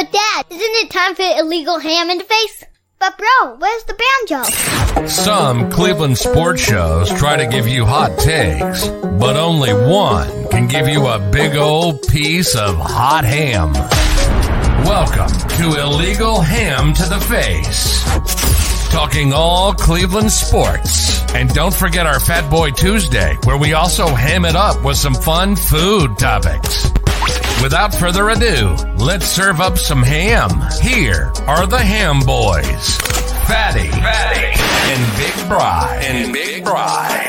But Dad, isn't it time for illegal ham in the face? But bro, where's the banjo? Some Cleveland sports shows try to give you hot takes, but only one can give you a big old piece of hot ham. Welcome to Illegal Ham to the Face. Talking all Cleveland sports. And don't forget our Fat Boy Tuesday, where we also ham it up with some fun food topics. Without further ado, let's serve up some ham. Here are the Ham Boys, Fatty, and Big Bry.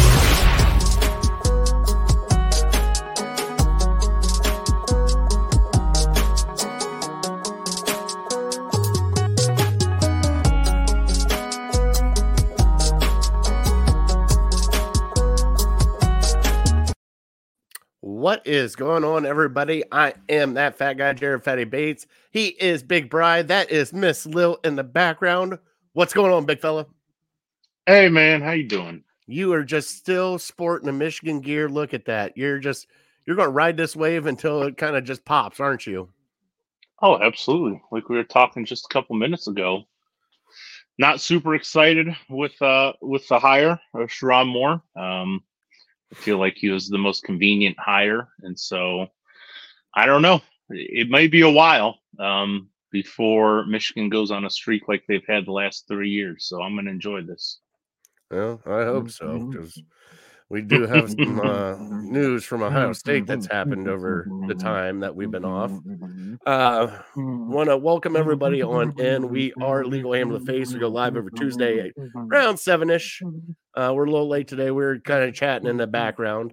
What is going on, everybody? I am that fat guy, Jared Fatty Bates. He is Big Bry. That is Miss Lil in the background. What's going on, big fella? Hey, man. How you doing? You are just still sporting a Michigan gear. Look at that. You're going to ride this wave until it kind of just pops, aren't you? Oh, absolutely. Like we were talking just a couple minutes ago. Not super excited with the hire of Sherrod Moore. I feel like he was the most convenient hire. And so, I don't know. It might be a while before Michigan goes on a streak like they've had the last 3 years. So, I'm going to enjoy this. Well, I hope so, because we do have some news from Ohio State that's happened over the time that we've been off. Want to welcome everybody on in. We are Legal Ham to the Face. We go live every Tuesday around 7-ish. We're a little late today. We're kind of chatting in the background.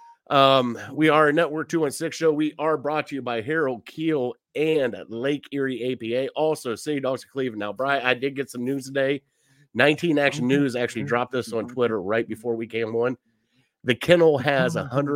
We are a Network 216 show. We are brought to you by Harold Keel and Lake Erie APA. Also, City Dogs of Cleveland. Now, Bri, I did get some news today. 19 Action News actually dropped this on Twitter right before we came on. The kennel has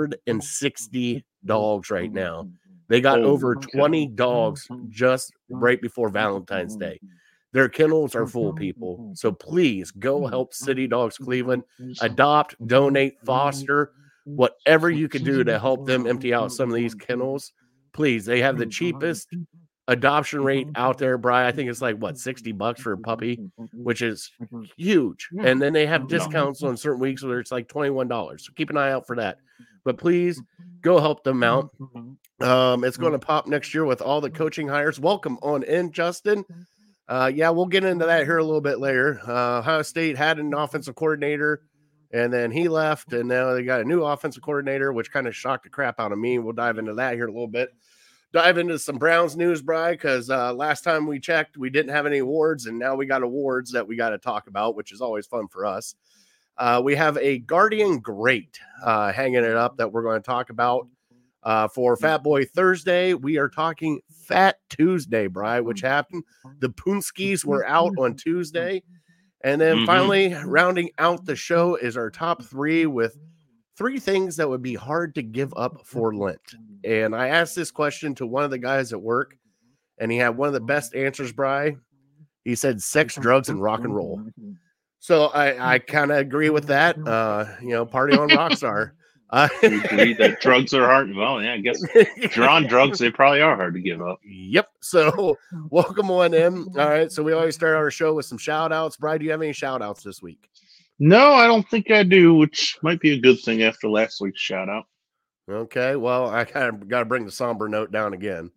160 dogs right now. They got over 20 dogs just right before Valentine's Day. Their kennels are full, people. So please go help City Dogs Cleveland. Adopt, donate, foster, whatever you can do to help them empty out some of these kennels. Please, they have the cheapest adoption rate out there, Bri. I think it's like, $60 for a puppy, which is huge. And then they have discounts on certain weeks where it's like $21. So keep an eye out for that. But please go help them out. It's going to pop next year with all the coaching hires. Welcome on in, Justin. We'll get into that here a little bit later. Ohio State had an offensive coordinator, and then he left, and now they got a new offensive coordinator, which kind of shocked the crap out of me. We'll dive into that here a little bit. Dive into some Browns news, Bri, because last time we checked, we didn't have any awards, and now we got awards that we got to talk about, which is always fun for us. We have a Guardian Great hanging it up that we're going to talk about. For Fat Boy Thursday, we are talking Fat Tuesday, Bri, which happened. The Poonskis were out on Tuesday. And then finally, rounding out the show is our top 3 with 3 things that would be hard to give up for Lent. And I asked this question to one of the guys at work, and he had one of the best answers, Bri. He said sex, drugs, and rock and roll. So I kind of agree with that. Party on Rockstar. You agree that drugs are hard? Well, yeah, I guess if you're on drugs, they probably are hard to give up. Yep. So welcome on in. All right. So we always start our show with some shout outs. Bri, do you have any shout outs this week? No, I don't think I do, which might be a good thing after last week's shout out. Okay. Well, I kind of got to bring the somber note down again,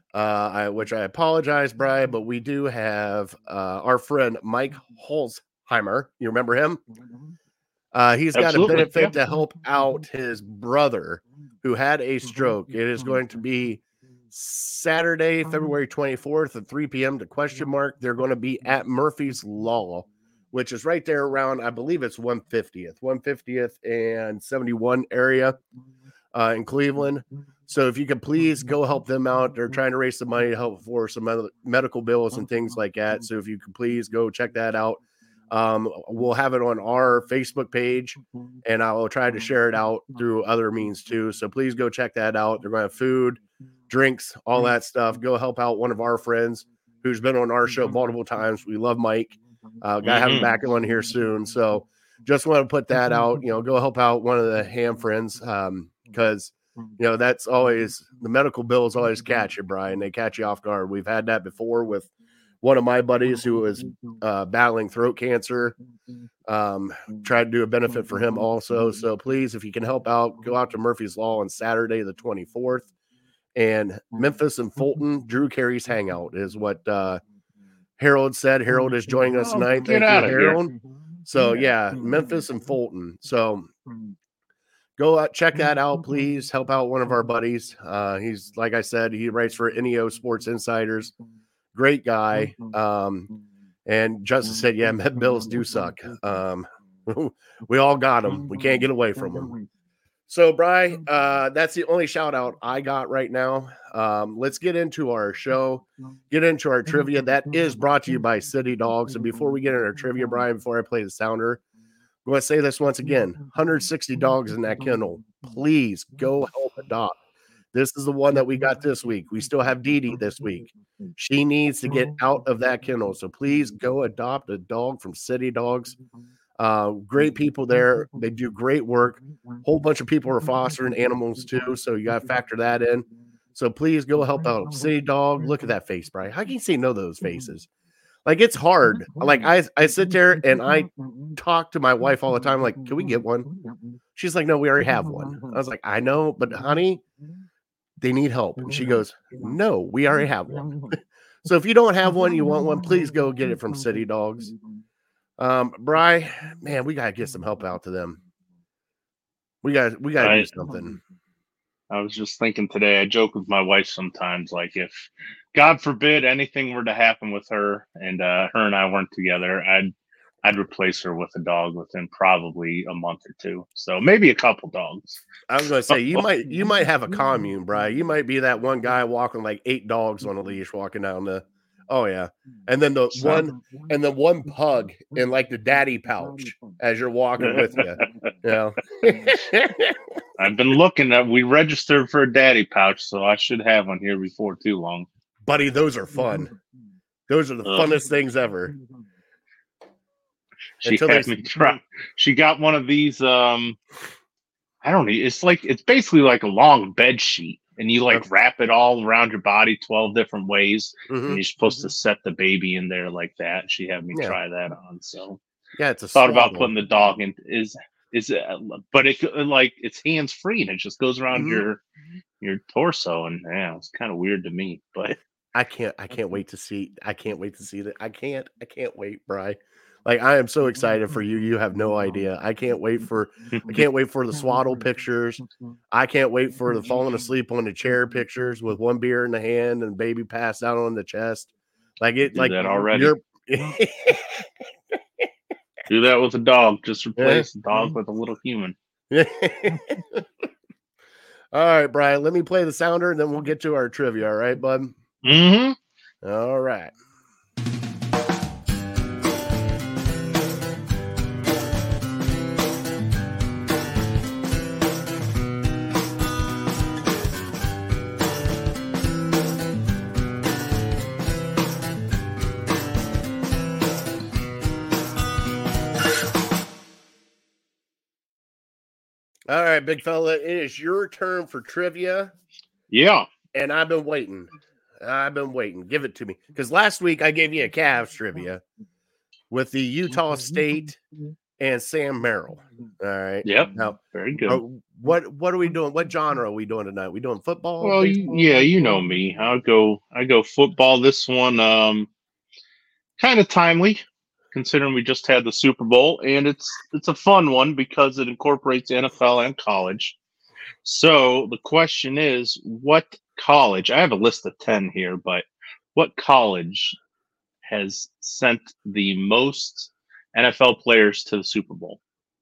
which I apologize, Bri, but we do have our friend Mike Holzheimer. You remember him? He's got a benefit to help out his brother who had a stroke. It is going to be Saturday, February 24th at 3 p.m. to ? They're going to be at Murphy's Law, which is right there around, I believe it's 150th and 71 area in Cleveland. So if you could please go help them out. They're trying to raise some money to help for some other medical bills and things like that. So if you could please go check that out. We'll have it on our Facebook page, and I will try to share it out through other means too. So please go check that out. They're going to have food, drinks, all that stuff. Go help out one of our friends who's been on our show multiple times. We love Mike. Got to have him back on here soon. So just want to put that out. Go help out one of the ham friends because that's always the medical bills always catch you, Brian. They catch you off guard. We've had that before with one of my buddies who was battling throat cancer. Tried to do a benefit for him also. So please, if you can help out, go out to Murphy's Law on Saturday, the 24th. And Memphis and Fulton, Drew Carey's Hangout is what Harold said. Harold is joining us tonight. Thank you, Harold. So, yeah, Memphis and Fulton. So go out, check that out, please. Help out one of our buddies. He's, like I said, he writes for NEO Sports Insiders. Great guy. And Justice said, yeah, med bills do suck. We all got them. We can't get away from them. So, Bri, that's the only shout out I got right now. Let's get into our show, get into our trivia. That is brought to you by City Dogs. And before we get into our trivia, Brian, before I play the sounder, I'm going to say this once again, 160 dogs in that kennel. Please go help adopt. This is the one that we got this week. We still have Dee Dee this week. She needs to get out of that kennel. So please go adopt a dog from City Dogs. Great people there. They do great work. Whole bunch of people are fostering animals too. So you got to factor that in. So please go help out City Dog. Look at that face, Brian. How can you say no to those faces? Like, it's hard. Like, I sit there and I talk to my wife all the time. Like, can we get one? She's like, no, we already have one. I was like, I know, but honey, they need help. And she goes, no, we already have one. So if you don't have one, you want one, please go get it from City Dogs. Bri, man, we gotta get some help out to them. We gotta do something. I was just thinking today, I joke with my wife sometimes, like, if God forbid anything were to happen with her and her and I weren't together, I'd replace her with a dog within probably a month or two. So maybe a couple dogs. I was gonna say you might have a commune, Bri. You might be that one guy walking like 8 dogs on a leash walking down the. Oh yeah, and then the one pug in like the daddy pouch as you're walking with you. Yeah. I've been looking at. We registered for a daddy pouch, so I should have one here before too long. Buddy, those are fun. Those are the funnest things ever. She had me try. She got one of these. I don't know. It's basically like a long bed sheet. And you wrap it all around your body 12 different ways. Mm-hmm. And you're supposed to set the baby in there like that. She had me try that on. So yeah, it's a thought about putting the dog in but it's hands free and it just goes around your torso. And yeah, it's kind of weird to me, but I can't wait to see. I can't wait to see that. I can't wait, Bri. Like, I am so excited for you. You have no idea. I can't wait for the swaddle pictures. I can't wait for the falling asleep on the chair pictures with one beer in the hand and baby passed out on the chest. Like it, do that already. Do that with a dog. Just replace the dog with a little human. All right, Brian. Let me play the sounder and then we'll get to our trivia. All right, bud? Mm-hmm. All right. All right, big fella, it is your turn for trivia. Yeah. And I've been waiting. Give it to me. Because last week I gave you a Cavs trivia with the Utah State and Sam Merrill. All right. Yep. Now, very good. What are we doing? What genre are we doing tonight? We doing football? Well, yeah, you know me. I go football. This one kind of timely, considering we just had the Super Bowl, and it's a fun one because it incorporates NFL and college. So the question is, what college? I have a list of 10 here, but what college has sent the most NFL players to the Super Bowl?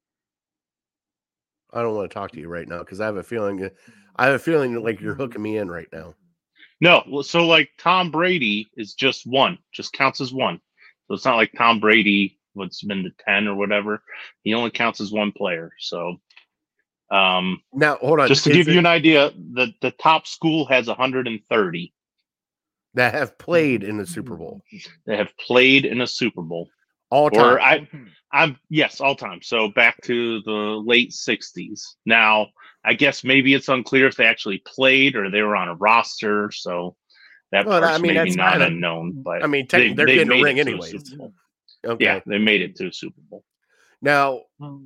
I don't want to talk to you right now because I have a feeling like you're hooking me in right now. No, so like Tom Brady is just one, just counts as one. So it's not like Tom Brady, what's been to 10 or whatever. He only counts as one player. So now hold on. Just to give you an idea, the top school has 130 that have played in the Super Bowl. They have played in a Super Bowl. All time. Yes, all time. So back to the late 60s. Now, I guess maybe it's unclear if they actually played or they were on a roster. So that part's maybe not unknown. But I mean, they're getting a ring anyways. Okay. Yeah, they made it to a Super Bowl. Now,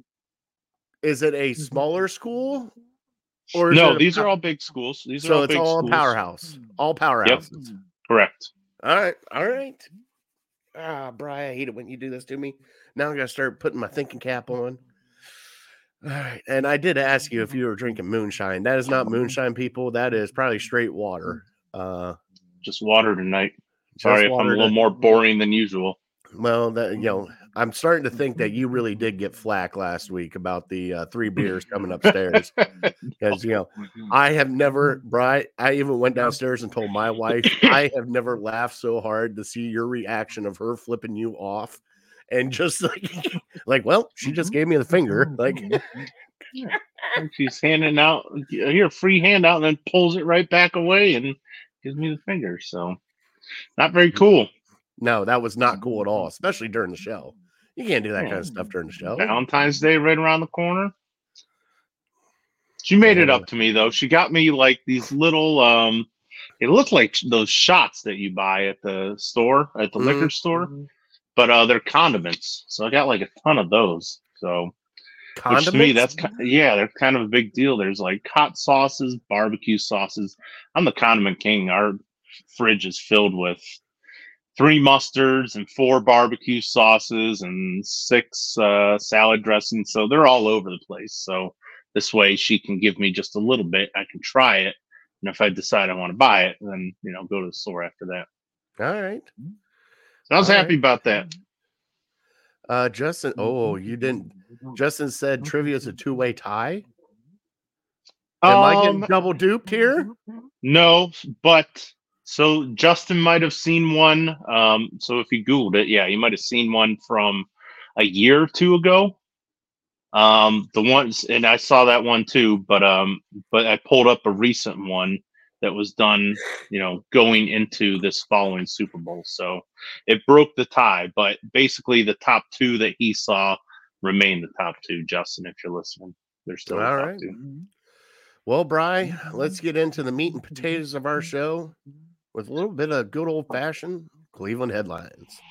is it a smaller school? Or no, these are all big schools. These are all big schools. Powerhouse. All powerhouses. Yep. Correct. All right. Brian, I hate it when you do this to me. Now I'm gonna start putting my thinking cap on. All right. And I did ask you if you were drinking moonshine. That is not moonshine, people. That is probably straight water. Just water tonight. Sorry if I'm a little more boring than usual. Well, I'm starting to think that you really did get flack last week about the 3 beers coming upstairs. Because, I have never, Brian, I even went downstairs and told my wife, I have never laughed so hard to see your reaction of her flipping you off. And just like, well, she just gave me the finger. Like, she's handing out here a free handout and then pulls it right back away and gives me the finger. So, not very cool. No, that was not cool at all, especially during the show. You can't do that kind of stuff during the show. Valentine's Day right around the corner. She made it up to me, though. She got me like these little, it looked like those shots that you buy at the store, at the liquor store, but they're condiments. So I got like a ton of those. So, condiments? Which to me, they're kind of a big deal. There's like hot sauces, barbecue sauces. I'm the condiment king. Our fridge is filled with 3 mustards and 4 barbecue sauces and 6 salad dressings. So they're all over the place. So this way she can give me just a little bit. I can try it. And if I decide I want to buy it, then, go to the store after that. All right. So I was happy about that. Justin, you didn't. Justin said trivia is a 2-way tie. Am I getting double duped here? No, but... So Justin might have seen one. So if you Googled it, you might have seen one from a year or 2 ago. The ones, and I saw that one too, but I pulled up a recent one that was done, going into this following Super Bowl. So it broke the tie, but basically the top 2 that he saw remain the top 2. Justin, if you're listening, they're still the top 2. Well, Bri, let's get into the meat and potatoes of our show with a little bit of good old-fashioned Cleveland headlines.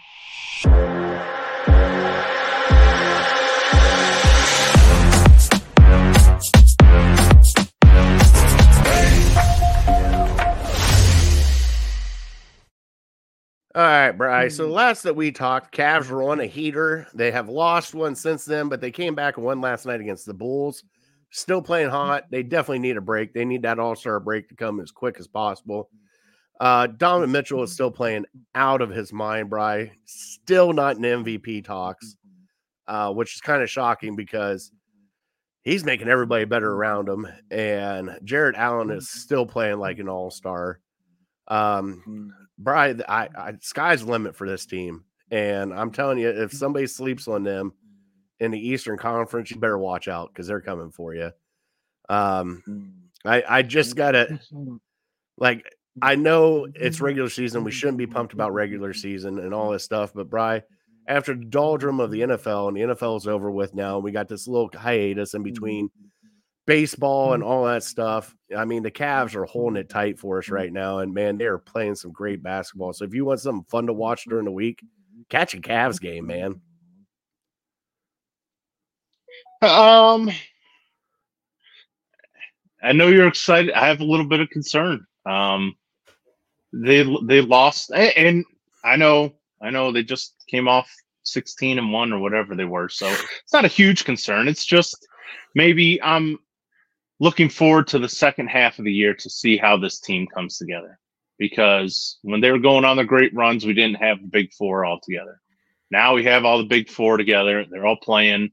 All right, Bri. So the last that we talked, Cavs were on a heater. They have lost one since then, but they came back and won last night against the Bulls. Still playing hot. They definitely need a break. They need that all-star break to come as quick as possible. Donovan Mitchell is still playing out of his mind, Bri. Still not in MVP talks, which is kind of shocking because he's making everybody better around him. And Jarrett Allen is still playing like an all-star. Bri, sky's the limit for this team. And I'm telling you, if somebody sleeps on them in the Eastern Conference, you better watch out because they're coming for you. I just got to, I know it's regular season. We shouldn't be pumped about regular season and all this stuff. But, Bri, after the doldrum of the NFL, and the NFL is over with now, we got this little hiatus in between baseball and all that stuff. I mean, the Cavs are holding it tight for us right now. And, man, they are playing some great basketball. So if you want something fun to watch during the week, catch a Cavs game, man. I know you're excited. I have a little bit of concern. They lost, and I know they just came off 16-1 or whatever they were. So it's not a huge concern. It's just maybe I'm looking forward to the second half of the year to see how this team comes together. Because when they were going on the great runs, we didn't have the big 4 all together. Now we have all the big 4 together. They're all playing.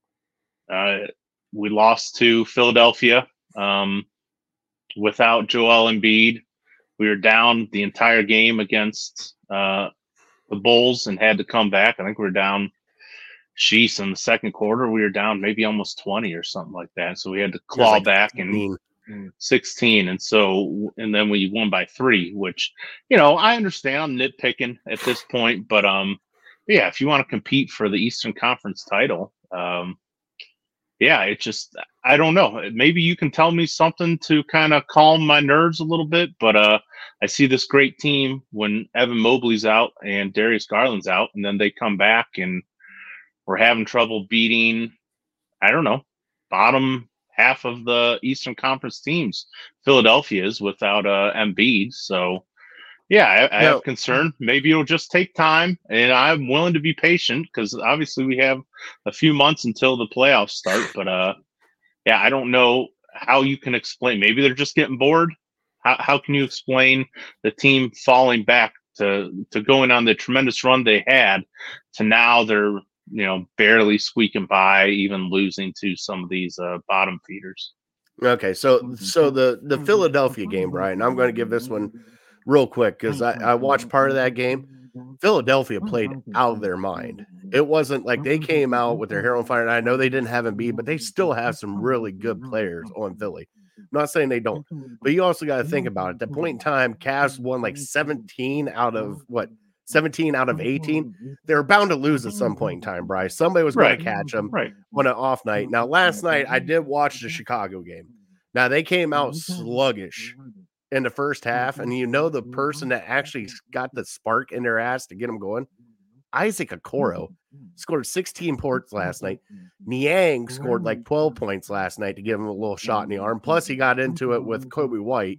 We lost to Philadelphia without Joel Embiid. We were down the entire game against the Bulls and had to come back. I think we were down, in the second quarter. We were down maybe almost 20 or something like that. So we had to claw back and 16. And then we won by 3, which, I understand. I'm nitpicking at this point. But, if you want to compete for the Eastern Conference title, yeah, it just, I don't know. Maybe you can tell me something to kind of calm my nerves a little bit, but I see this great team when Evan Mobley's out and Darius Garland's out, and then they come back and we're having trouble beating, I don't know, bottom half of the Eastern Conference teams. Philadelphia is without Embiid, so yeah, I have concern. Maybe it'll just take time, and I'm willing to be patient because obviously we have a few months until the playoffs start. But yeah, I don't know how you can explain. Maybe they're just getting bored. How can you explain the team falling back to going on the tremendous run they had to now they're barely squeaking by, even losing to some of these bottom feeders? Okay, so the Philadelphia game, Brian, I'm going to give this one real quick because I watched part of that game. Philadelphia played out of their mind. It wasn't like they came out with their hair on fire. And I know they didn't have Embiid, but they still have some really good players on Philly. I'm not saying they don't, but you also got to think about it. At that point in time, Cavs won like 17 out of 18. They were bound to lose at some point in time, Bryce. Somebody was going to catch them on an off night. Now, last night, I did watch the Chicago game. Now, they came out sluggish in the first half, and the person that actually got the spark in their ass to get them going, Isaac Okoro, scored 16 points last night. Niang scored like 12 points last night to give him a little shot in the arm. Plus, he got into it with Kobe White.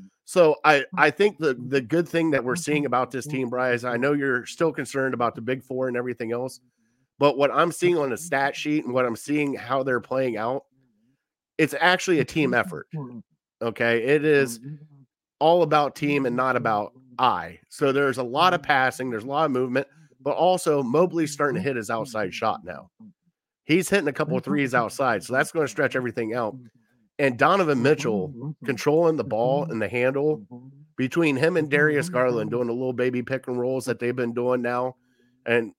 So I think the good thing that we're seeing about this team, Bryce, I know you're still concerned about the big four and everything else, but what I'm seeing on the stat sheet and what I'm seeing how they're playing out, it's actually a team effort. Okay, it is all about team and not about I. So there's a lot of passing, there's a lot of movement, but also Mobley's starting to hit his outside shot now. He's hitting a couple of threes outside, so that's going to stretch everything out. And Donovan Mitchell controlling the ball and the handle between him and Darius Garland doing the little baby pick and rolls that they've been doing now. And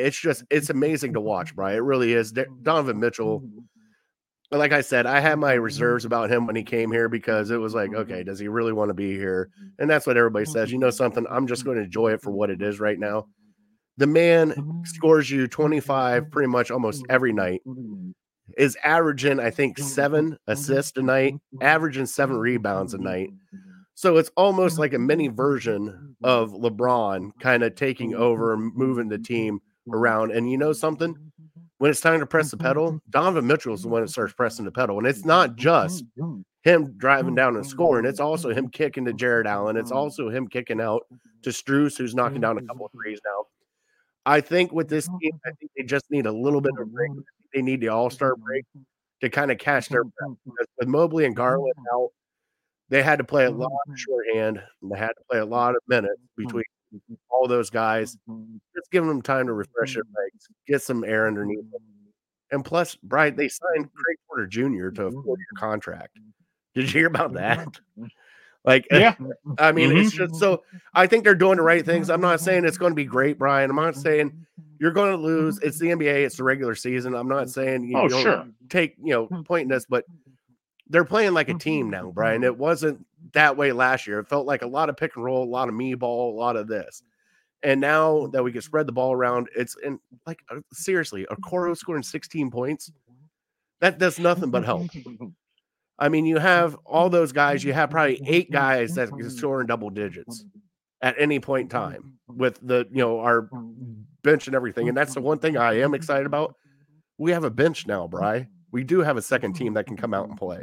it's amazing to watch, Brian. It really is. Donovan Mitchell, like I said, I had my reserves about him when he came here because it was like, okay, does he really want to be here? And that's what everybody says. You know something? I'm just going to enjoy it for what it is right now. The man scores you 25 pretty much almost every night. Is averaging, I think, 7 assists a night, averaging 7 rebounds a night. So it's almost like a mini version of LeBron kind of taking over and moving the team around. And you know something? When it's time to press the pedal, Donovan Mitchell is the one that starts pressing the pedal. And it's not just him driving down and scoring. It's also him kicking to Jared Allen. It's also him kicking out to Strus, who's knocking down a couple of threes now. I think with this team, I think they just need a little bit of break. They need the all-star break to kind of catch their breath. Because with Mobley and Garland out, they had to play a lot of shorthand, and they had to play a lot of minutes between all those guys. Just giving them time to refresh their legs, get some air underneath them. And plus, Brian, they signed Craig Porter Jr. to a 4-year contract. Did you hear about that? Like, yeah, I mean, it's just so I think they're doing the right things. I'm not saying it's going to be great, Brian. I'm not saying you're going to lose. It's the NBA. It's the regular season. I'm not saying you don't take, point in this, but they're playing like a team now, Brian. It wasn't that way last year. It felt like a lot of pick and roll, a lot of me ball, a lot of this. And now that we can spread the ball around, it's in like, seriously, Okoro scoring 16 points. That does nothing but help. I mean, you have all those guys. You have probably 8 guys that can score in double digits at any point in time with the, our bench and everything. And that's the one thing I am excited about. We have a bench now, Bri. We do have a second team that can come out and play.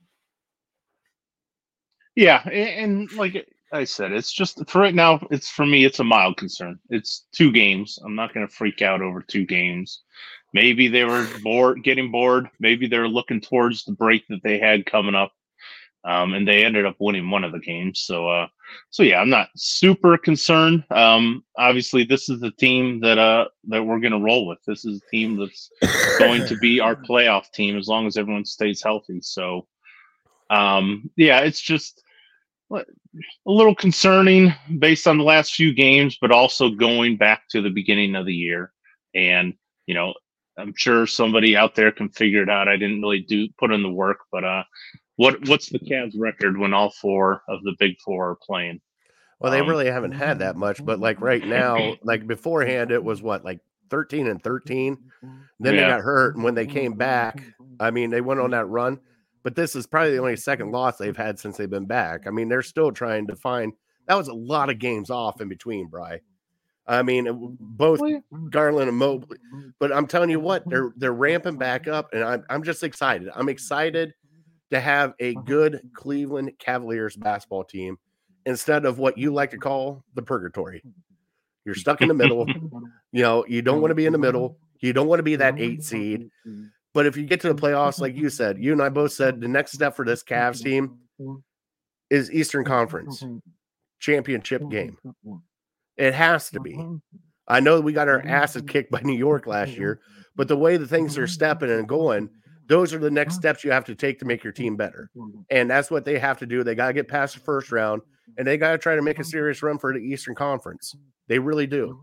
Yeah. And like I said, it's just for right now, for me, it's a mild concern. It's 2 games. I'm not going to freak out over 2 games. Maybe they were getting bored. Maybe they're looking towards the break that they had coming up, and they ended up winning one of the games. So yeah, I'm not super concerned. Obviously, this is the team that we're going to roll with. This is a team that's going to be our playoff team as long as everyone stays healthy. So, yeah, it's just a little concerning based on the last few games, but also going back to the beginning of the year. And I'm sure somebody out there can figure it out. I didn't really put in the work, but what's the Cavs record when all 4 of the big 4 are playing? Well, they really haven't had that much, but like right now, like beforehand, it was what, like 13-13. Then they got hurt, and when they came back, I mean, they went on that run. But this is probably the only second loss they've had since they've been back. I mean, they're still trying to find. That was a lot of games off in between, Bri. I mean, both Garland and Mobley. But I'm telling you what, they're ramping back up, and I'm just excited. I'm excited to have a good Cleveland Cavaliers basketball team instead of what you like to call the purgatory. You're stuck in the middle. You know, you don't want to be in the middle. You don't want to be that 8 seed. But if you get to the playoffs, like you said, you and I both said the next step for this Cavs team is Eastern Conference championship game. It has to be. I know we got our asses kicked by New York last year, but the way the things are stepping and going, those are the next steps you have to take to make your team better. And that's what they have to do. They got to get past the first round, and they got to try to make a serious run for the Eastern Conference. They really do.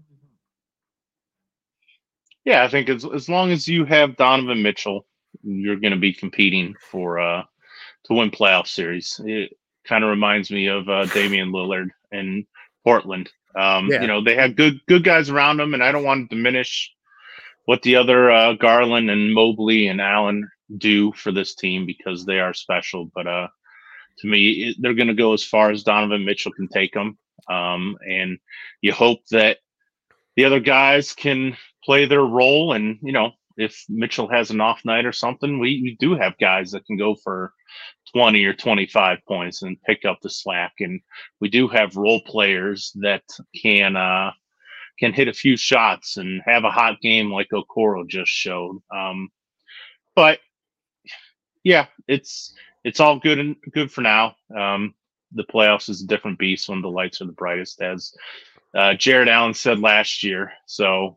Yeah, I think as long as you have Donovan Mitchell, you're going to be competing for to win playoff series. It kind of reminds me of Damian Lillard in Portland. You know, they had good guys around them, and I don't want to diminish what the other Garland and Mobley and Allen do for this team because they are special. But to me, they're going to go as far as Donovan Mitchell can take them, and you hope that the other guys can play their role. And, you know, if Mitchell has an off night or something, we do have guys that can go for 20 or 25 points and pick up the slack. And we do have role players that can hit a few shots and have a hot game like Okoro just showed. But yeah, it's all good and good for now. The playoffs is a different beast when the lights are the brightest, as Jared Allen said last year. So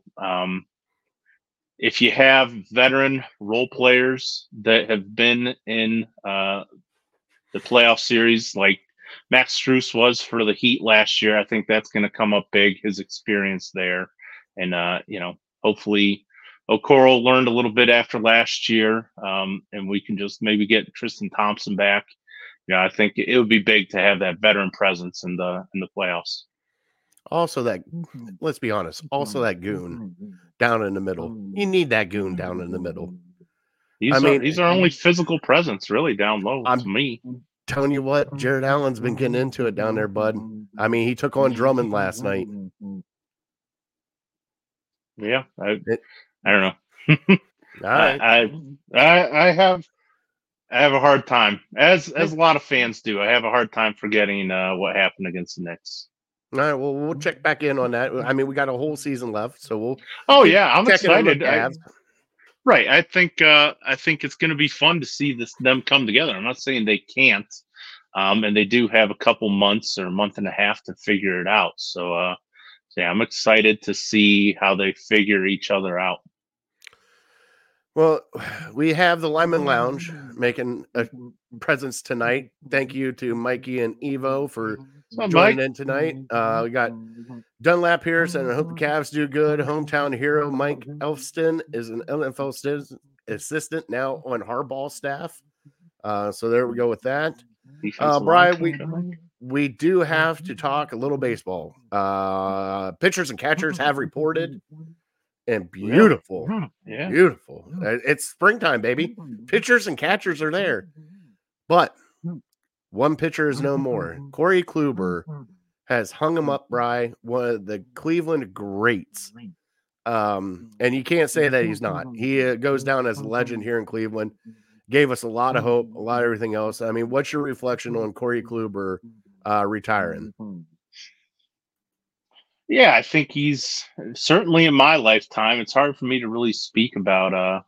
if you have veteran role players that have been in the playoff series like Max Strus was for the Heat last year, I think that's going to come up big, his experience there. And, you know, hopefully Okoro learned a little bit after last year, and we can just maybe get Tristan Thompson back. Yeah, I think it would be big to have that veteran presence in the playoffs. Also, let's be honest, also that goon down in the middle. You need that goon down in the middle. He's our only physical presence really down low to me. Telling you what, Jared Allen's been getting into it down there, bud. I mean, he took on Drummond last night. Yeah, I don't know. All right. I have a hard time, as a lot of fans do. I have a hard time forgetting what happened against the Knicks. All right, well, we'll check back in on that. I mean, we got a whole season left, so we'll. Oh yeah, I'm excited. Right, I think it's going to be fun to see them come together. I'm not saying they can't, and they do have a couple months or a month and a half to figure it out. So, yeah, I'm excited to see how they figure each other out. Well, we have the Lyman Lounge making a presence tonight. Thank you to Mikey and Evo for joining in tonight. We got Dunlap here saying, I hope the Cavs do good. Hometown hero Mike Elfston is an NFL assistant now on Harbaugh's staff. So there we go with that. Brian, we do have to talk a little baseball. Pitchers and catchers have reported. And beautiful. Yeah. Beautiful. It's springtime, baby. Pitchers and catchers are there. But one pitcher is no more. Corey Kluber has hung him up, Bri, one of the Cleveland greats. And you can't say that he's not. He goes down as a legend here in Cleveland. Gave us a lot of hope, a lot of everything else. I mean, what's your reflection on Corey Kluber retiring? Yeah, I think he's certainly in my lifetime. It's hard for me to really speak about,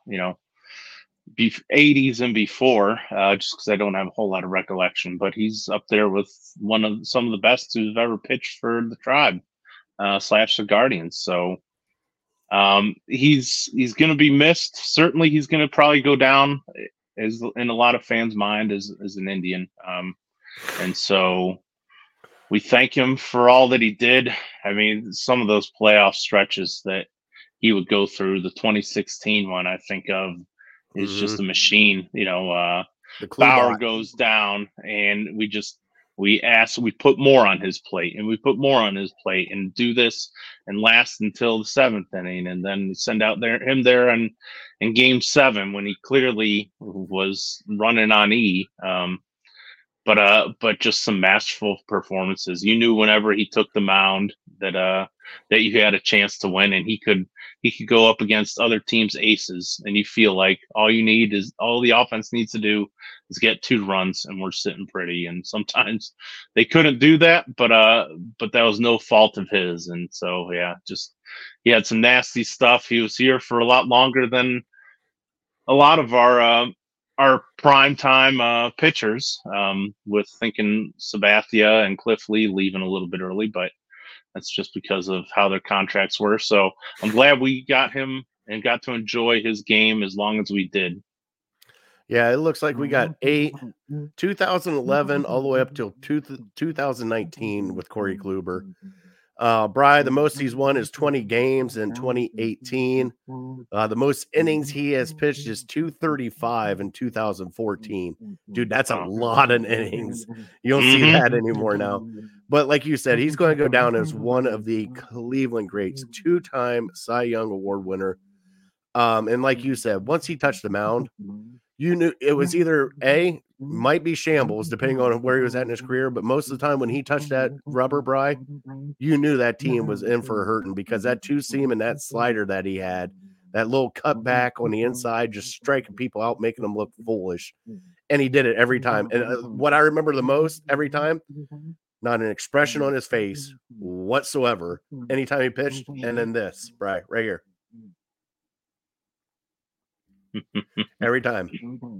80s and before, just because I don't have a whole lot of recollection. But he's up there with some of the best who've ever pitched for the Tribe / the Guardians. So he's going to be missed. Certainly, he's going to probably go down as in a lot of fans' mind as an Indian. And so we thank him for all that he did. I mean, some of those playoff stretches that he would go through, the 2016 one I think of is just a machine. Bauer goes down and we just We put more on his plate, and we put more on his plate, and do this and last until the 7th inning, and then send out him there in Game 7 when he clearly was running on E. But just some masterful performances. You knew whenever he took the mound that you had a chance to win, and he could go up against other teams' aces, and you feel like all the offense needs to do is get 2 runs, and we're sitting pretty. And sometimes they couldn't do that, but that was no fault of his. And so just he had some nasty stuff. He was here for a lot longer than a lot of our primetime pitchers, with thinking Sabathia and Cliff Lee leaving a little bit early, but that's just because of how their contracts were. So I'm glad we got him and got to enjoy his game as long as we did. Yeah, it looks like we got 2011 all the way up till 2019 with Corey Kluber. Bry, the most he's won is 20 games in 2018. The most innings he has pitched is 235 in 2014. Dude, that's a lot of innings. You don't see that anymore now. But like you said, he's going to go down as one of the Cleveland greats, 2-time Cy Young Award winner. And like you said, once he touched the mound, you knew it was either might be shambles, depending on where he was at in his career. But most of the time when he touched that rubber, Bry, you knew that team was in for a hurting, because that 2-seam and that slider that he had, that little cut back on the inside, just striking people out, making them look foolish. And he did it every time. And what I remember the most every time, not an expression on his face whatsoever anytime he pitched. And then this, Bry, right here. Every time.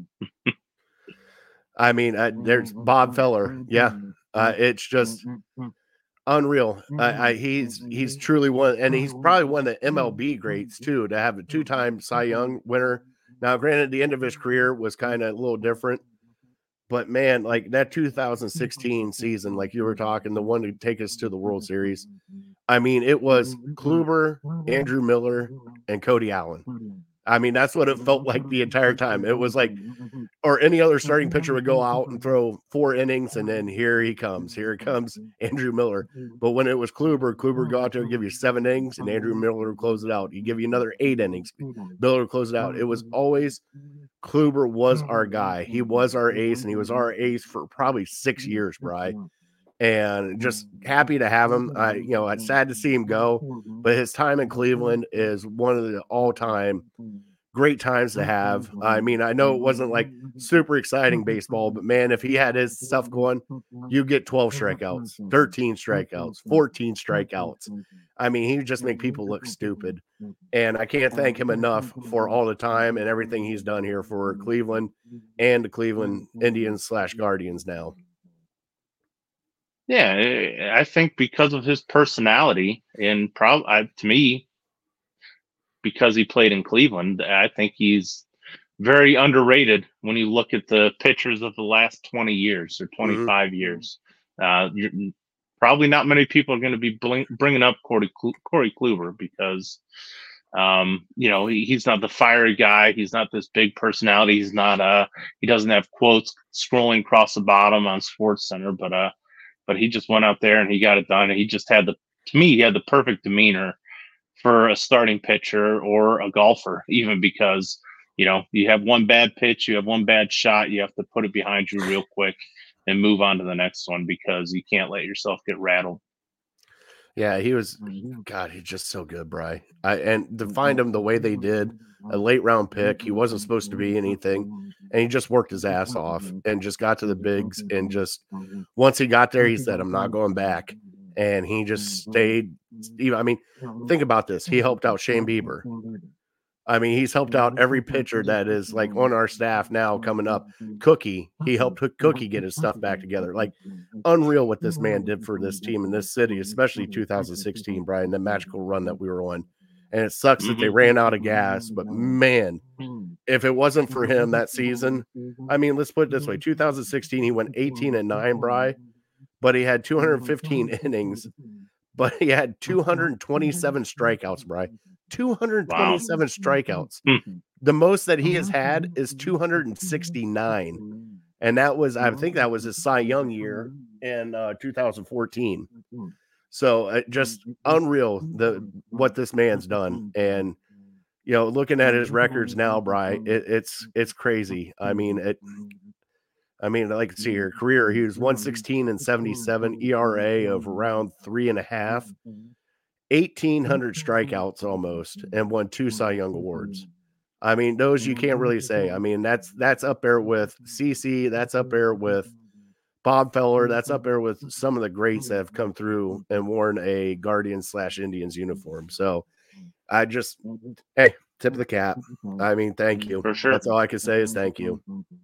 I mean, there's Bob Feller. Yeah. It's just unreal. He's truly one, and he's probably one of the MLB greats too, to have a 2-time Cy Young winner. Now, granted, the end of his career was kind of a little different, but man, like that 2016 season, like you were talking, the one to take us to the World Series. I mean, it was Kluber, Andrew Miller, and Cody Allen. I mean, that's what it felt like the entire time. It was like, or any other starting pitcher would go out and throw 4 innings, and then here comes Andrew Miller. But when it was Kluber would go out there and give you 7 innings, and Andrew Miller would close it out. He'd give you another 8 innings. Miller would close it out. It was always Kluber was our guy. He was our ace, and he was our ace for probably 6 years, Bry. And just happy to have him. It's sad to see him go, but his time in Cleveland is one of the all-time great times to have. I mean, I know it wasn't like super exciting baseball, but man, if he had his stuff going, you get 12 strikeouts, 13 strikeouts, 14 strikeouts. I mean, he would just make people look stupid. And I can't thank him enough for all the time and everything he's done here for Cleveland and the Cleveland Indians / Guardians now. Yeah, I think because of his personality, and to me, because he played in Cleveland, I think he's very underrated when you look at the pitchers of the last 20 years or 25 years. Probably not many people are going to be bringing up Corey Kluber because, he's not the fiery guy. He's not this big personality. He's not he doesn't have quotes scrolling across the bottom on SportsCenter, but he just went out there and he got it done. And he just had he had the perfect demeanor for a starting pitcher or a golfer, even because, you have one bad pitch, you have one bad shot, you have to put it behind you real quick and move on to the next one because you can't let yourself get rattled. Yeah, he's just so good, Bry. And to find him the way they did, a late round pick, he wasn't supposed to be anything, and he just worked his ass off and just got to the bigs. And just once he got there, he said, "I'm not going back," and he just stayed. I mean, think about this: he helped out Shane Bieber. I mean, he's helped out every pitcher that is like on our staff now coming up. Cookie, he helped Cookie get his stuff back together. Like, unreal what this man did for this team in this city, especially 2016, Brian, the magical run that we were on. And it sucks that they ran out of gas, but man, if it wasn't for him that season, I mean, let's put it this way: 2016, he went 18-9, Bry, but he had 215 innings, but he had 227 strikeouts, Bry. 227 strikeouts. The most that he has had is 269. And that was, I think that was his Cy Young year in 2014. So just unreal what this man's done. And, you know, looking at his records now, Bri, it's crazy. I mean, like see here, career, he was 116 and 77, ERA of around 3.5, 1,800 strikeouts almost, and won 2 Cy Young awards. I mean, those you can't really say. I mean, that's up there with CC, that's up there with Bob Feller, that's up there with some of the greats that have come through and worn a Guardians/Indians uniform. So I just, hey, tip of the cap. I mean, thank you. For sure. That's all I can say is thank you.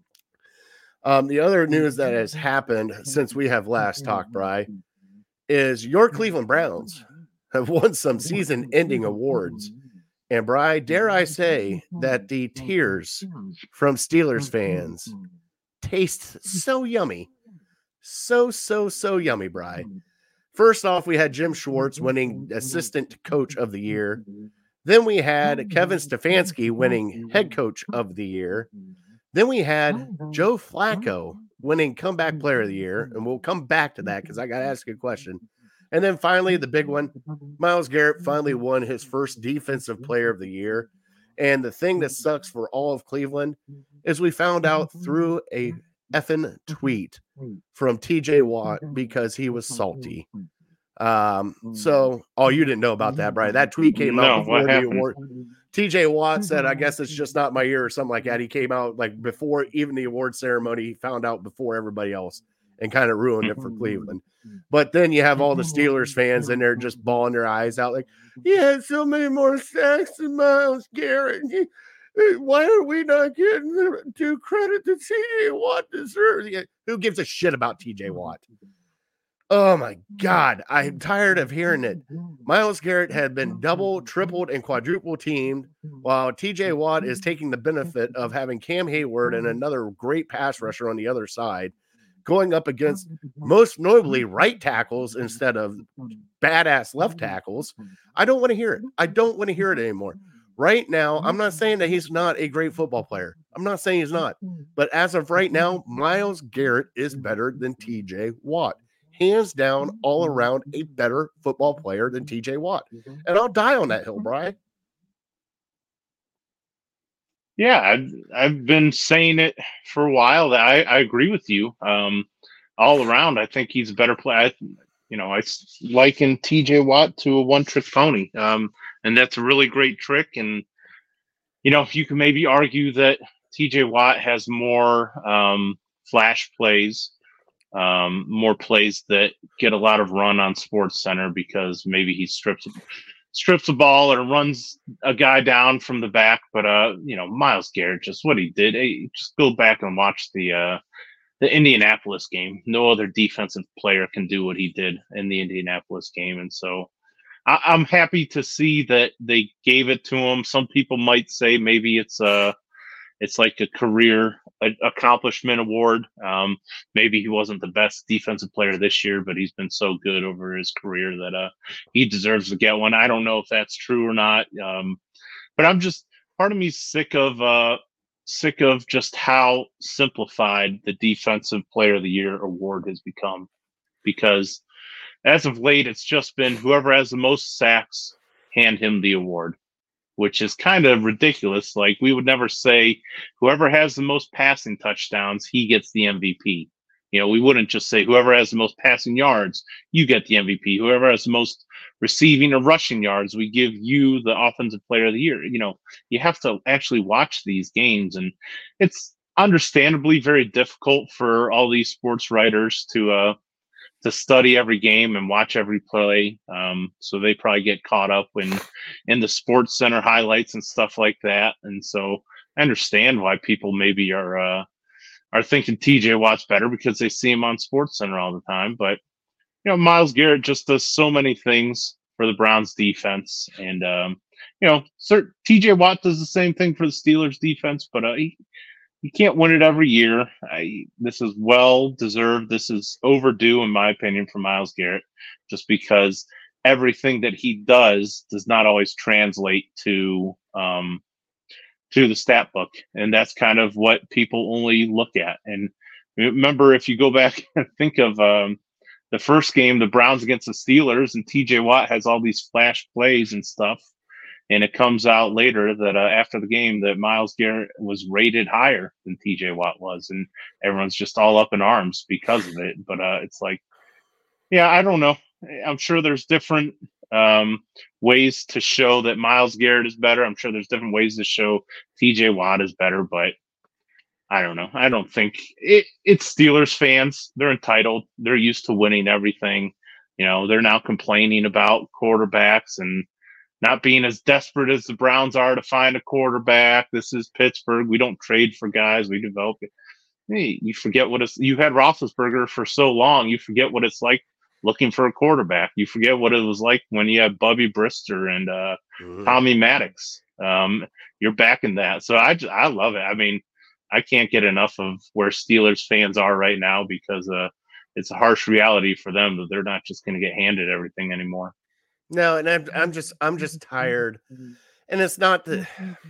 The other news that has happened since we have last talked, Bri, is your Cleveland Browns have won some season-ending awards. And, Bri, dare I say that the tears from Steelers fans taste so yummy. So yummy, Bri. First off, we had Jim Schwartz winning Assistant Coach of the Year. Then we had Kevin Stefanski winning Head Coach of the Year. Then we had Joe Flacco winning Comeback Player of the Year. And we'll come back to that because I got to ask you a question. And then finally, the big one, Myles Garrett finally won his first Defensive Player of the Year. And the thing that sucks for all of Cleveland is we found out through a effing tweet from TJ Watt because he was salty. So, you didn't know about that, Brian. That tweet came out before the award. TJ Watt said, I guess it's just not my year or something like that. He came out like before even the award ceremony. He found out before everybody else and kind of ruined it for Cleveland. But then you have all the Steelers fans in there just bawling their eyes out like, he had so many more sacks than Myles Garrett. Why are we not getting the due credit that TJ Watt deserves? Who gives a shit about TJ Watt? Oh my God, I'm tired of hearing it. Myles Garrett had been double, tripled, and quadruple teamed, while TJ Watt is taking the benefit of having Cam Hayward and another great pass rusher on the other side, going up against most notably right tackles instead of badass left tackles. I don't want to hear it. I don't want to hear it anymore. Right now, I'm not saying that he's not a great football player. I'm not saying he's not. But as of right now, Myles Garrett is better than TJ Watt. Hands down, all around, a better football player than TJ Watt. And I'll die on that hill, Brian. Yeah, I've been saying it for a while that I agree with you. All around, I think he's a better player. I liken TJ Watt to a one-trick pony. And that's a really great trick. And, you can maybe argue that TJ Watt has more flash plays, more plays that get a lot of run on SportsCenter because maybe he strips the ball or runs a guy down from the back. But, Myles Garrett, just what he did, just go back and watch the Indianapolis game. No other defensive player can do what he did in the Indianapolis game. And so I'm happy to see that they gave it to him. Some people might say maybe it's like a career accomplishment award. Maybe he wasn't the best defensive player this year, but he's been so good over his career that he deserves to get one. I don't know if that's true or not. But I'm just, part of me is sick of just how simplified the Defensive Player of the Year award has become, because as of late, it's just been whoever has the most sacks, hand him the award, which is kind of ridiculous. Like, we would never say whoever has the most passing touchdowns, he gets the MVP. We wouldn't just say whoever has the most passing yards, you get the MVP. Whoever has the most receiving or rushing yards, we give you the Offensive Player of the Year. You have to actually watch these games, and it's understandably very difficult for all these sports writers to study every game and watch every play. So they probably get caught up in the SportsCenter highlights and stuff like that. And so I understand why people maybe are thinking TJ Watt's better because they see him on SportsCenter all the time. But, Myles Garrett just does so many things for the Browns defense. And, TJ Watt does the same thing for the Steelers defense, but he can't win it every year. This is well-deserved. This is overdue, in my opinion, for Myles Garrett, just because everything that he does not always translate to the stat book. And that's kind of what people only look at. And Remember, if you go back and think of the first game, the Browns against the Steelers, and TJ Watt has all these flash plays and stuff. And it comes out later that after the game that Myles Garrett was rated higher than TJ Watt was. And everyone's just all up in arms because of it. But it's like, yeah, I don't know. I'm sure there's different ways to show that Myles Garrett is better. I'm sure there's different ways to show TJ Watt is better, but I don't know. I don't think it's Steelers fans. They're entitled. They're used to winning everything. You know, they're now complaining about quarterbacks and not being as desperate as the Browns are to find a quarterback. This is Pittsburgh. We don't trade for guys. We develop it. Hey, you forget what it's. You had Roethlisberger for so long. You forget what it's like looking for a quarterback. You forget what it was like when you had Bubby Brister and Tommy Maddox. You're back in that. So I love it. I mean, I can't get enough of where Steelers fans are right now because it's a harsh reality for them that they're not just going to get handed everything anymore. No, and I'm just tired, and it's not the